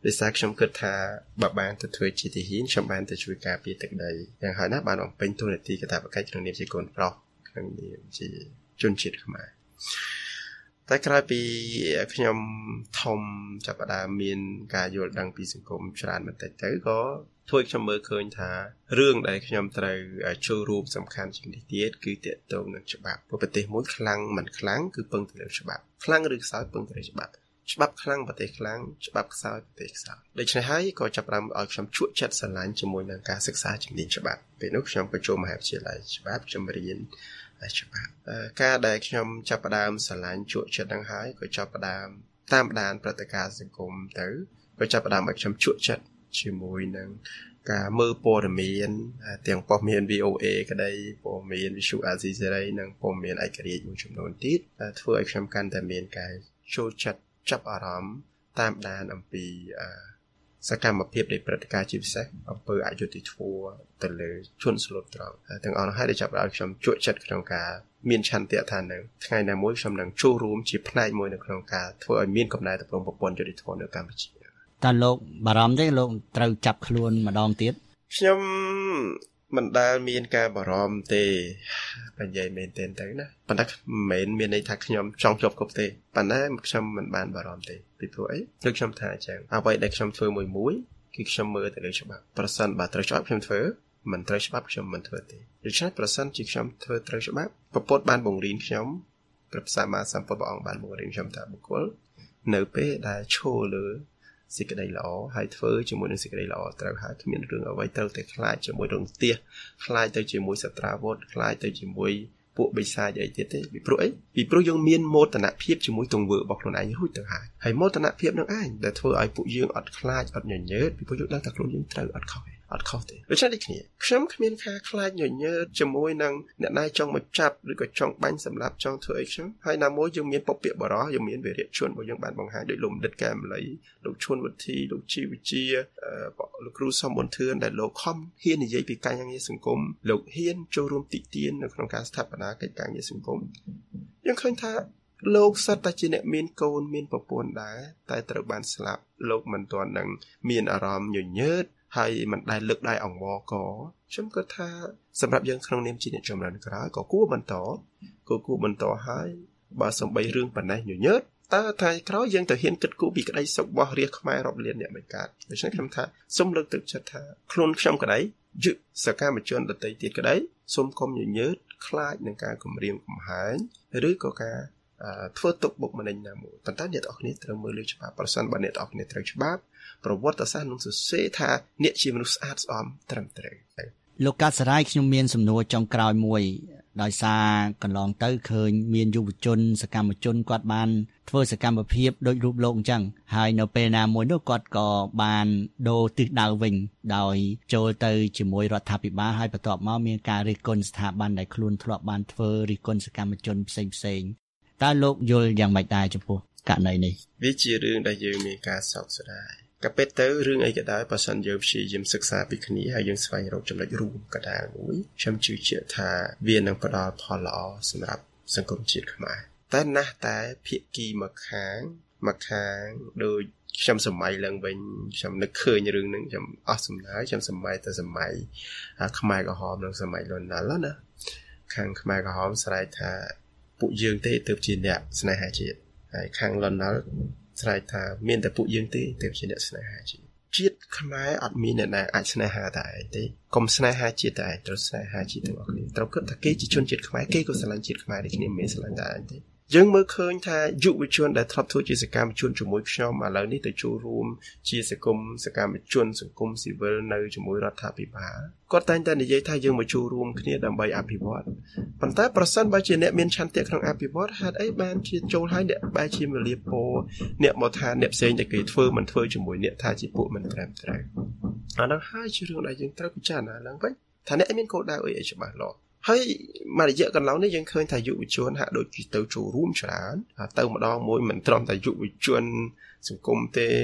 ដោយសារខ្ញុំគិតថាបើបានទៅធ្វើជាទាហានខ្ញុំបានទៅជួយការពារទឹកដីយ៉ាងហើយណាបានបំពេញតួនាទីកាតព្វកិច្ចក្នុងនាមជាកូនប្រុសក្នុងនាមជាជនជាតិខ្មែរតែក្រោយពីខ្ញុំធំចាប់ផ្ដើមមានការយល់ដឹងពីសង្គមច្រើនបន្តិចទៅក៏ធ្វើខ្ញុំមើលឃើញថារឿងដែលខ្ញុំត្រូវចូលរួមសំខាន់ជាងនេះទៀតគឺទាក់ទងនឹងច្បាប់ប្រទេសមួយខ្លាំងមិនខ្លាំងគឺពឹងទៅលើច្បាប់ខ្លាំងឬខ្សោយពឹងទៅលើច្បាប់ច្បាប់ខ្លាំងប្រទេសខ្លាំងច្បាប់ខ្សោយប្រទេសខ្សោយដូច្នេះហើយក៏ចាប់ផ្ដើមឲ្យខ្ញុំជក់ចិត្តស្រឡាញ់ជាមួយនឹងការសិក្សាជំនាញច្បាប់ពេលនោះខ្ញុំបញ្ចូលមហាវិទ្យាល័យច្បាប់ខ្ញុំរៀនច្បាប់ការដែលខ្ញុំចាប់ផ្ដើមស្រឡាញ់ជក់ចិត្តនឹងហើយក៏ចាប់ផ្ដើមតាមដានព្រឹត្តិការណ៍សង្គមទៅក៏ចាប់ផ្ដើមឲ្យខ្ញុំជក់ចិត្តជាមួយនឹងការមើលព័ត៌មានទាំងព័ត៌មាន វី អូ เอ ក្តីព័ត៌មាន Visual Asia សេរីនិងព័ត៌មានឯករាជ្យមួយចំនួនទៀតធ្វើឲ្យខ្ញុំកាន់តែមានការចូលចិត្តចាប់អារម្មណ៍តាមដានអំពីសកម្មភាពនៃព្រឹត្តិការណ៍ជាពិសេសអំពើអយុត្តិធម៌ទៅលើជនស្លូតត្រង់ទាំងអស់នោះហើយដែលចាប់ផ្ដើមខ្ញុំជក់ចិត្តក្នុងការមានឆន្ទៈថានឹងថ្ងៃណាមួយខ្ញុំនឹងចូលរួមជាផ្នែកមួយនៅក្នុងការធ្វើឲ្យមានកំណែទម្រង់ប្រព័ន្ធយុត្តិធម៌នៅកម្ពុជាតើលោកបារម្ភទេលោកត្រូវចាប់ខ្លួនម្ដងទៀតខ្ញុំមិនដែលមានការបារម្ភទេនិយាយមែនទេទៅណាប៉ុន្តែមិនមែនមានន័យថាខ្ញុំចង់ជាប់គ្រប់ទេប៉ុន្តែខ្ញុំមិនបានបារម្ភទេពីព្រោះអីដូចខ្ញុំថាអញ្ចឹងអ្វីដែលខ្ញុំធ្វើមួយមួយគឺខ្ញុំមើលទៅលើច្បាប់ប្រសិនបើត្រូវច្បាប់ខ្ញុំធ្វើមិនត្រូវច្បាប់ខ្ញុំមិនធ្វើទេដូច្នេះប្រសិនជាខ្ញុំធ្វើត្រូវច្បាប់ព្រះពុទ្ធបានបង្រៀនខ្ញុំព្រះសម្មាសម្ពុទ្ធព្រះអង្គបានបង្រៀនខ្ញុំថាបុគ្គលនៅពេលដែលឈរលើសេចក្តីល្អហើយធ្វើជាមួយនឹងសេចក្តីល្អត្រូវហើយគ្មានរឿងអ្វីត្រូវតែខ្លាចជាមួយរឿងទាសខ្លាចទៅជាមួយសត្រាវុធខ្លាចទៅជាមួយពួកបិសាចអីទៀតទេពីព្រោះអីពីព្រោះយើងមានមោទនភាពជាមួយទង្វើរបស់ខ្លួនឯងរួចទៅហើយហើយមោទនភាពនឹងឯងដែលធ្វើឲ្យពួកយើងអត់ខ្លាចអត់ញញើតពីព្រោះយើងដឹងថាខ្លួនយើងត្រូវអត់ខុសអត់ខុសទេដូច្នេះដូចគ្នាខ្ញុំគ្មានការខ្លាចញញើតជាមួយនឹងអ្នកណាចង់មកចាប់ឬក៏ចង់បាញ់សម្លាប់ចង់ធ្វើអីខ្ញុំហើយណាមួយយើងមានពពាកបរោះយើងមានវីរៈជនរបស់យើងបានបង្ហាញដោយលោកបណ្ឌិតកែមលីលោកឈុនវុធីលោកជីវិជាលោកគ្រូសំប៊ុនធឿនដែលលោកខំហ៊ាននិយាយពីការងារសង្គមលោកហ៊ានចូលរួមតិទៀននៅក្នុងការស្ថាបនាកិច្ចការងារសង្គមយើងឃើញថាលោកសត្វតែជាអ្នកមានកូនមានប្រពន្ធដែរតែត្រូវបានស្លាប់លោកមិនទាន់នឹងមានអារម្មណ៍ញញើតហើយមិនដែលលើកដៃអង្វរកខ្ញុំគិតថាសម្រាប់យើងក្នុងនាមជាអ្នកចម្រើនក្រោយក៏គួរបន្តក៏គួរបន្តហើយបើសំបីរឿងប៉ុណ្ណេះញញើតតើថ្ងៃក្រោយយើងទៅហ៊ានគិតគូរពីក្តីសុខរបស់រាជខ្មែររាប់លានអ្នកមិនកើតដូច្នេះខ្ញុំថាសូមលើកទឹកចិត្តថាខ្លួនខ្ញុំក្តីយុសកម្មជនដទៃទៀតក្តីសូមកុំញញើតខ្លាចនឹងការគំរាមកំហែងឬក៏ការធ្វើទុកបុកម្នេញណាមួយប៉ុន្តែអ្នកទាំងអស់គ្នាត្រូវមើលលើច្បាប់ប្រសិនបើអ្នកទាំងអស់គ្នាត្រូវច្បាប់ប្រវត្តិសាស្ត្រនឹងសរសេរថាអ្នកជាមនុស្សស្អាតស្អំត្រឹមត្រូវលោកកាត់សរាយខ្ញុំមានសំណួរចុងក្រោយមួយដោយសារកន្លងទៅឃើញមានយុវជនសកម្មជនគាត់បានធ្វើសកម្មភាពដូចរូបលោកអញ្ចឹងហើយនៅពេលណាមួយនោះគាត់ក៏បានដូរទិសដៅវិញដោយចូលទៅជាមួយរដ្ឋាភិបាលហើយបន្ទាប់មកមានការរិះគន់ស្ថាប័នដែលខ្លួនធ្លាប់បានធ្វើរិះគន់សកម្មជនផ្សេងផ្សេងតើលោកយល់យ៉ាងម៉េចដែរចំពោះករណីនេះវាជារឿងដែលយើងមានការសោកស្ដាយក៏ពិតទៅរឿងអីក៏ដោយបើសិនយើងព្យាយាមសិក្សាពីគ្នាហើយយើងស្វែងរកចំណុចរួមកណ្ដាលមួយខ្ញុំជឿជាក់ថាវានឹងផ្ដល់ផលល្អសម្រាប់សង្គមជាតិខ្មែរតែណាស់តែភាគីមួយខាងមួយខាងដូចខ្ញុំសម័យឡើងវិញខ្ញុំនឹកឃើញរឿងហ្នឹងខ្ញុំអស់សំណើចខ្ញុំសម័យតែសម័យខ្មែរក្រហមនិងសម័យលន់ណាល់ណាខាងខ្មែរក្រហមស្រែកថាពួកយើងទេទើបជាអ្នកស្នេហាជាតិហើយខាងលន់ណាល់ស្រែកថាមានតែពួកយើងទេទើបជាអ្នកស្នេហាជាតិជាតិខ្មែរអត់មានអ្នកណាអាចស្នេហាតែឯងទេកុំស្នេហាជាតិតែឯងត្រូវស្នេហាជាតិទាំងអស់គ្នាត្រូវគិតថាគេជាជនជាតិខ្មែរគេក៏ស្រឡាញ់ជាតិខ្មែរដូចគ្នាមិនមែនស្រឡាញ់តែឯងទេយើងមើលឃើញថាយុវជនដែលធ្លាប់ធ្វើជាសកម្មជនជាមួយខ្ញុំឥឡូវនេះទៅចូលរួមជាសកម្មសកម្មជនសង្គមស៊ីវិលនៅជាមួយរដ្ឋាភិបាលគាត់តែងតែនិយាយថាយើងមកចូលរួមគ្នាដើម្បីអភិវឌ្ឍប៉ុន្តែប្រសិនបើជាអ្នកមានឆន្ទៈក្នុងអភិវឌ្ឍហេតុអីបានជាចូលឲ្យអ្នកបែរជាមលាពោអ្នកមកថាអ្នកផ្សេងតែគេធ្វើមិនធ្វើជាមួយអ្នកថាជាពួកមិនត្រឹមត្រូវអានោះហើយជារឿងដែលយើងត្រូវពិចារណាឡើងវិញថាអ្នកមានគោលដៅអីឲ្យច្បាស់លាស់ហើយមករយៈកន្លងនេះយើងឃើញថាយុវជនហាក់ដូចទៅចូលរួមច្រើនទៅម្ដងមួយមិនត្រឹមតែយុវជនសង្គមទេ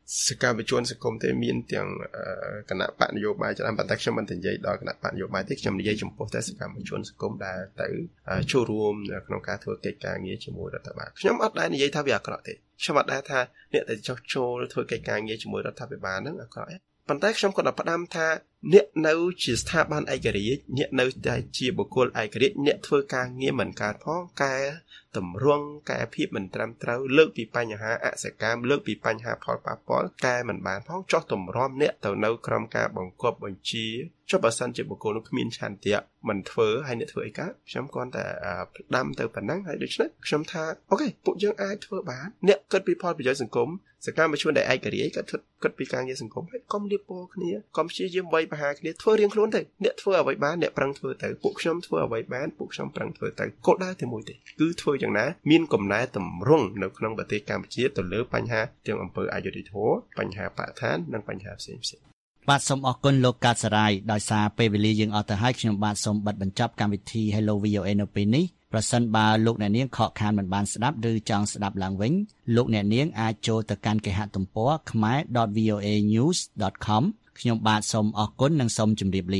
សកម្មជនសង្គមទេមានទាំងគណៈបកនយោបាយច្រើនប៉ុន្តែខ្ញុំមិននិយាយដល់គណៈបកនយោបាយទេខ្ញុំនិយាយចំពោះតែសកម្មជនសង្គមដែលទៅចូលរួមក្នុងការធ្វើកិច្ចការងារជាមួយរដ្ឋបាលខ្ញុំអត់ដែរនិយាយថាវាអាក្រក់ទេខ្ញុំអត់ដែរថាអ្នកដែលចោះចូលធ្វើកិច្ចការងារជាមួយរដ្ឋាភិបាលហ្នឹងអាក្រក់ទេប៉ុន្តែខ្ញុំក៏ផ្ដាំថាអ្នកនៅជាស្ថាប័នឯករាជ្យអ្នកនៅតែជាបុគ្គលឯករាជ្យអ្នកធ្វើការងារមិនកើតផងកែតម្រង់កែភាពមិនត្រឹមត្រូវលើកពីបញ្ហាអសកម្មលើកពីបញ្ហាផលប៉ះពាល់កែមិនបានផងចោះតម្រាំអ្នកទៅនៅក្រោមការបង្គាប់បញ្ជាចុះបើសិនជាបុគ្គលនោះគ្មានឆន្ទៈមិនធ្វើហើយអ្នកធ្វើអីកើតខ្ញុំគ្រាន់តែផ្ដាំទៅប៉ុណ្ណឹងហើយដូច្នេះខ្ញុំថាអូខេពួកយើងអាចធ្វើបានអ្នកគិតពីផលប្រយោជន៍សង្គមសកម្មជនដែលឯករាជ្យគាត់គិតពីការងារសង្គមហើយកុំលៀបពណ៌គ្នាកុំព្យាយាមវាយប្រហារគ្នាធ្វើរៀងខ្លួនទៅអ្នកធ្វើអ្វីបានអ្នកប្រឹងធ្វើទៅពួកខ្ញុំធ្វើអ្វីបានពួកខ្ញុំប្រឹងធ្វើទៅគោលដៅតែមួយទេគឺធ្វើយ៉ាងណាមានកំណែតម្រង់នៅក្នុងប្រទេសកម្ពុជាទៅលើបញ្ហាទាំងអំពើអយុត្តិធម៌បញ្ហាបរិស្ថាននិងបញ្ហាផ្សេងៗបាទសូមអរគុណលោកកាតសរាយដោយសារពេលវេលាយើងអត់ទៅហើយខ្ញុំបាទសូមបិទបញ្ចប់កម្មវិធី Hello វី អូ អេ នៅពេលនេះប្រសិនបើលោកអ្នកនាងខកខានមិនបានស្ដាប់ឬចង់ស្ដាប់ឡើងវិញលោកអ្នកនាងអាចចូលទៅកាន់គេហទំព័រ khmer dot v o a news dot com ខ្ញុំបាទសូមអរគុណនិងសូមជម្រាបលា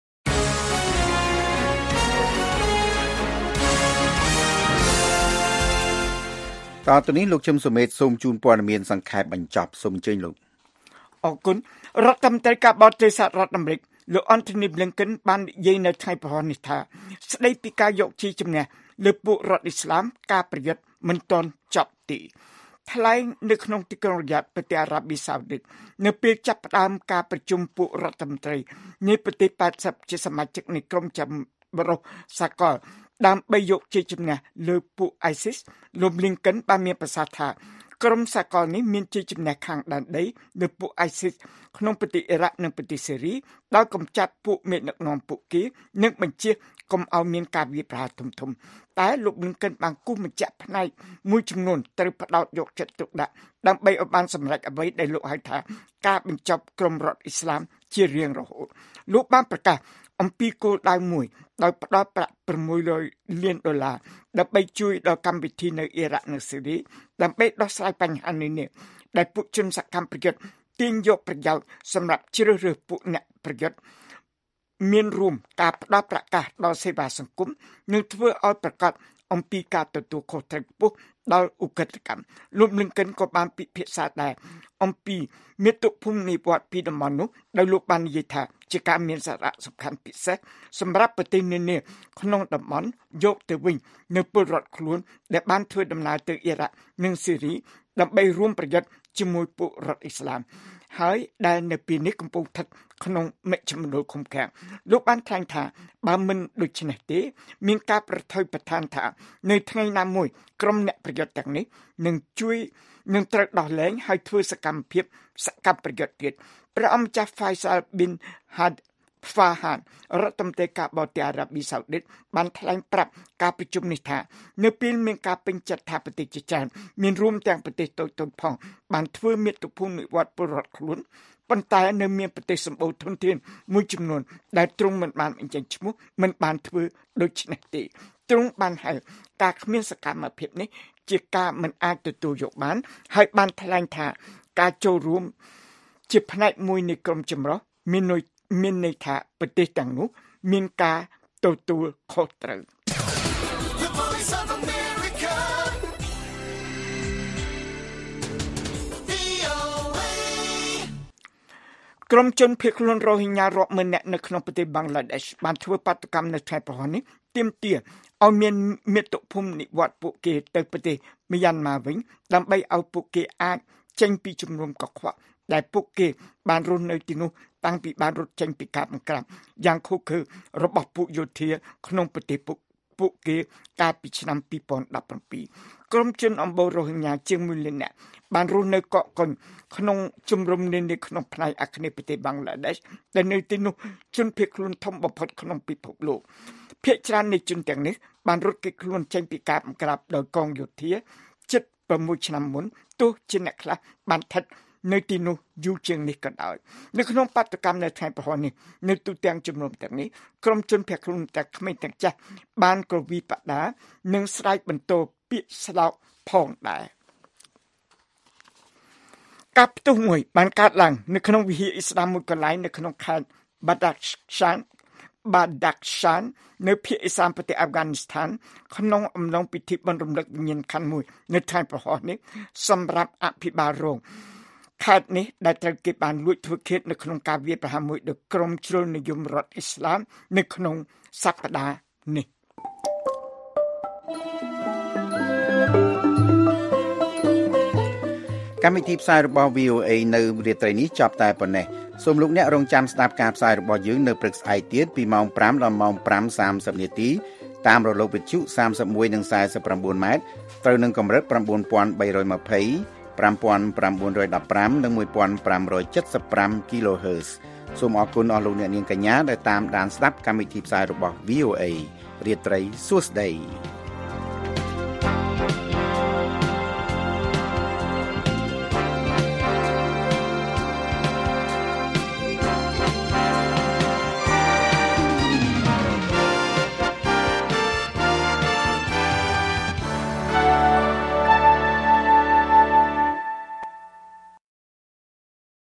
តទៅនេះលោកជឹមសុមេតសូមជូនព័ត៌មានសង្ខេបបញ្ចប់សូមអញ្ជើញលោកអរគុណរដ្ឋមន្ត្រីការបរទេសសហរដ្ឋអាមេរិកលោក Anthony Blinken បាននិយាយនៅថ្ងៃប្រហោះនេះថាស្ដីពីការយកជីជំនះលើពួករដ្ឋអ៊ីស្លាមការប្រយុទ្ធមិនទាន់ចប់ទេថ្លែងនៅក្នុងទីក្រុងរីយ៉ាតប្រទេសអារ៉ាប៊ីសាអូឌីតនៅពេលចាប់ផ្ដើមការប្រជុំពួករដ្ឋមន្ត្រីនៃប្រទេសប៉ែតសិបជាសមាជិកនៃក្រុមចម្រុះសាកលដើម្បីយកជ័យជំនះលើពួក ISIS លោក Blinken បានមានប្រសាសន៍ថាក្រុមសាកលនេះមានជ័យជំនះខាងដែនដីលើពួក ISIS ក្នុងប្រទេសអ៊ីរ៉ាក់និងប្រទេសសេរីដោយកម្ចាត់ពួកមេដឹកនាំពួកគេនិងបញ្ជាកុំឲ្យមានការវាយប្រហារធំធំតែលោក Blinken បានគូសបញ្ជាក់ផ្នែកមួយចំនួនត្រូវផ្ដោតយកចិត្តទុកដាក់ដើម្បីឲ្យបានសម្រេចអ្វីដែលលោកហៅថាការបញ្ចប់ក្រុមរដ្ឋអ៊ីស្លាមជារៀងរហូតលោកបានប្រកាសអំពីគោលដៅមួយដោយផ្ដល់ប្រាក់ប្រាំមួយរយលានដុល្លារដើម្បីជួយដល់កម្មវិធីនៅអ៊ីរ៉ាក់និងសេរីដើម្បីដោះស្រាយបញ្ហានេះនេះដែលពួកជនសកម្មប្រយុទ្ធទាញយកប្រយោជន៍សម្រាប់ជ្រើសរើសពួកអ្នកប្រយុទ្ធមានរួមការផ្ដល់ប្រកាសដល់សេវាសង្គមនិងធ្វើឲ្យប្រកាសអំពីការទទួលខុសត្រូវខ្ពស់ដល់ឧក្រិដ្ឋកម្មលោក Blinken ក៏បានពិភាក្សាដែរអំពីមាតុភូមិនិវត្តន៍ពីតំបន់នោះដោយលោកបាននិយាយថាជាការមានសារៈសំខាន់ពិសេសសម្រាប់ប្រទេសនានាក្នុងតំបន់យកទៅវិញនៅពលរដ្ឋខ្លួនដែលបានធ្វើដំណើរទៅអ៊ីរ៉ាក់និងសេរីដើម្បីរួមប្រយុទ្ធជាមួយពួករដ្ឋអ៊ីស្លាមហើយដែលនៅពេលនេះកំពុងស្ថិតក្នុងមជ្ឈមណ្ឌលឃុំឃាំងលោកបានថ្លែងថាបើមិនដូច្នេះទេមានការប្រថុយប្រឋានថានៅថ្ងៃណាមួយក្រុមអ្នកប្រយុទ្ធទាំងនេះនឹងជួយនឹងត្រូវដោះលែងហើយធ្វើសកម្មភាពសកម្មប្រយុទ្ធទៀតព្រះអង្គម្ចាស់ Faisal bin Had Fahad រដ្ឋមន្ត្រីការបរទេសអារ៉ាប៊ីសាអូឌីតបានថ្លែងប្រាប់ការប្រជុំនេះថានៅពេលមានការពេញចិត្តថាប្រទេសជាច្រើនមានរួមទាំងប្រទេសតូចៗផងបានធ្វើមាតុភូមិនិវត្តន៍ពលរដ្ឋខ្លួនប៉ុន្តែនៅមានប្រទេសសម្បូរធនធានមួយចំនួនដែលទ្រង់មិនបានបញ្ចេញឈ្មោះមិនបានធ្វើដូច្នេះទេទ្រង់បានហៅការគ្មានសកម្មភាពនេះជាការមិនអាចទទួលយកបានហើយបានថ្លែងថាការចូលរួមជាផ្នែកមួយនៃក្រុមចម្រុះមានន័យមានន័យថាប្រទេសទាំងនោះមានការទទួលខុសត្រូវក្រុមជនភៀសខ្លួនរ៉ូហិញ៉ារាប់ម៉ឺននាក់នៅក្នុងប្រទេសបង់ក្លាដេសបានធ្វើបាតុកម្មនៅថ្ងៃប្រហោះនេះទាមទារឲ្យមានមាតុភូមិនិវត្តន៍ពួកគេទៅប្រទេសមីយ៉ាន់ម៉ាវិញដើម្បីឲ្យពួកគេអាចចេញពីជំនុំកខ្វក់ដែលពួកគេបានរស់នៅទីនោះតាំងពីបានរត់ចេញពីការបង្ក្រាបយ៉ាងឃោរឃៅរបស់ពួកយោធាក្នុងប្រទេសពួកពួកគេកាលពីឆ្នាំពីរពាន់ដប់ប្រាំពីរក្រុមជនអំបូររ៉ូហិញ៉ាជាងមួយលាននាក់បានរស់នៅកកកុញក្នុងជំរំនានាក្នុងផ្នែកអាគ្នេយ៍ប្រទេសបង់ក្លាដេសដែលនៅទីនោះជនភៀសខ្លួនធំបំផុតក្នុងពិភពលោកភាគច្រើននៃជនទាំងនេះបានរត់គេចខ្លួនចេញពីការបង្ក្រាបដោយកងយោធាជិតប្រាំមួយឆ្នាំមុនទោះជាអ្នកខ្លះបានស្ថិតនៅទីនោះយូរជាងនេះក៏ដោយនៅក្នុងបាតុកម្មនៅថ្ងៃប្រហោះនេះនៅទូទាំងជំនុំទាំងនេះក្រុមជនភៀសខ្លួនទាំងក្មេងទាំងចាស់បានក្រវីបដានិងស្រែកបន្ទោពាក្យស្លោកផងដែរការផ្ទុះមួយបានកើតឡើងនៅក្នុងវិហារអ៊ីស្លាមមួយកន្លែងនៅក្នុងខេត្ត Badakhshan Badakhshan នៅភាគឦសានប្រទេសអាហ្វហ្គានីស្ថានក្នុងអំឡុងពិធីបុណ្យរំលឹកវិញ្ញាណក្ខន្ធមួយនៅថ្ងៃប្រហោះនេះសម្រាប់អភិបាលរងខេត្តនេះដែលត្រូវគេបានលួចធ្វើឃាតនៅក្នុងការវាយប្រហារមួយដោយក្រុមជ្រុលនិយមរដ្ឋអ៊ីស្លាមនៅក្នុងសប្តាហ៍នេះកម្មវិធីផ្សាយរបស់ វី អូ អេ នៅរាត្រីនេះចប់តែប៉ុណ្ណេះសូមលោកអ្នករងចាំស្ដាប់ការផ្សាយរបស់យើងនៅព្រឹកស្អែកទៀតពីម៉ោងប្រាំដល់ម៉ោងប្រាំសាមសិបនាទីតាមរលកវិទ្យុសាមសិបមួយនិងសាសិប៩ម៉ែត្រត្រូវនឹងកម្រិត៩,៣២០ ៥,៩១៥ និង ១,៥៧៥ kHz សូមអរគុណអស់លោកអ្នកនាងកញ្ញាដែលតាមដានស្ដាប់កម្មវិធីផ្សាយរបស់ វី អូ អេ រាត្រីសួស្តី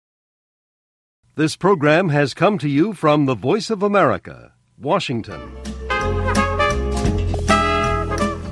This program has come to you from the Voice of America, Washington.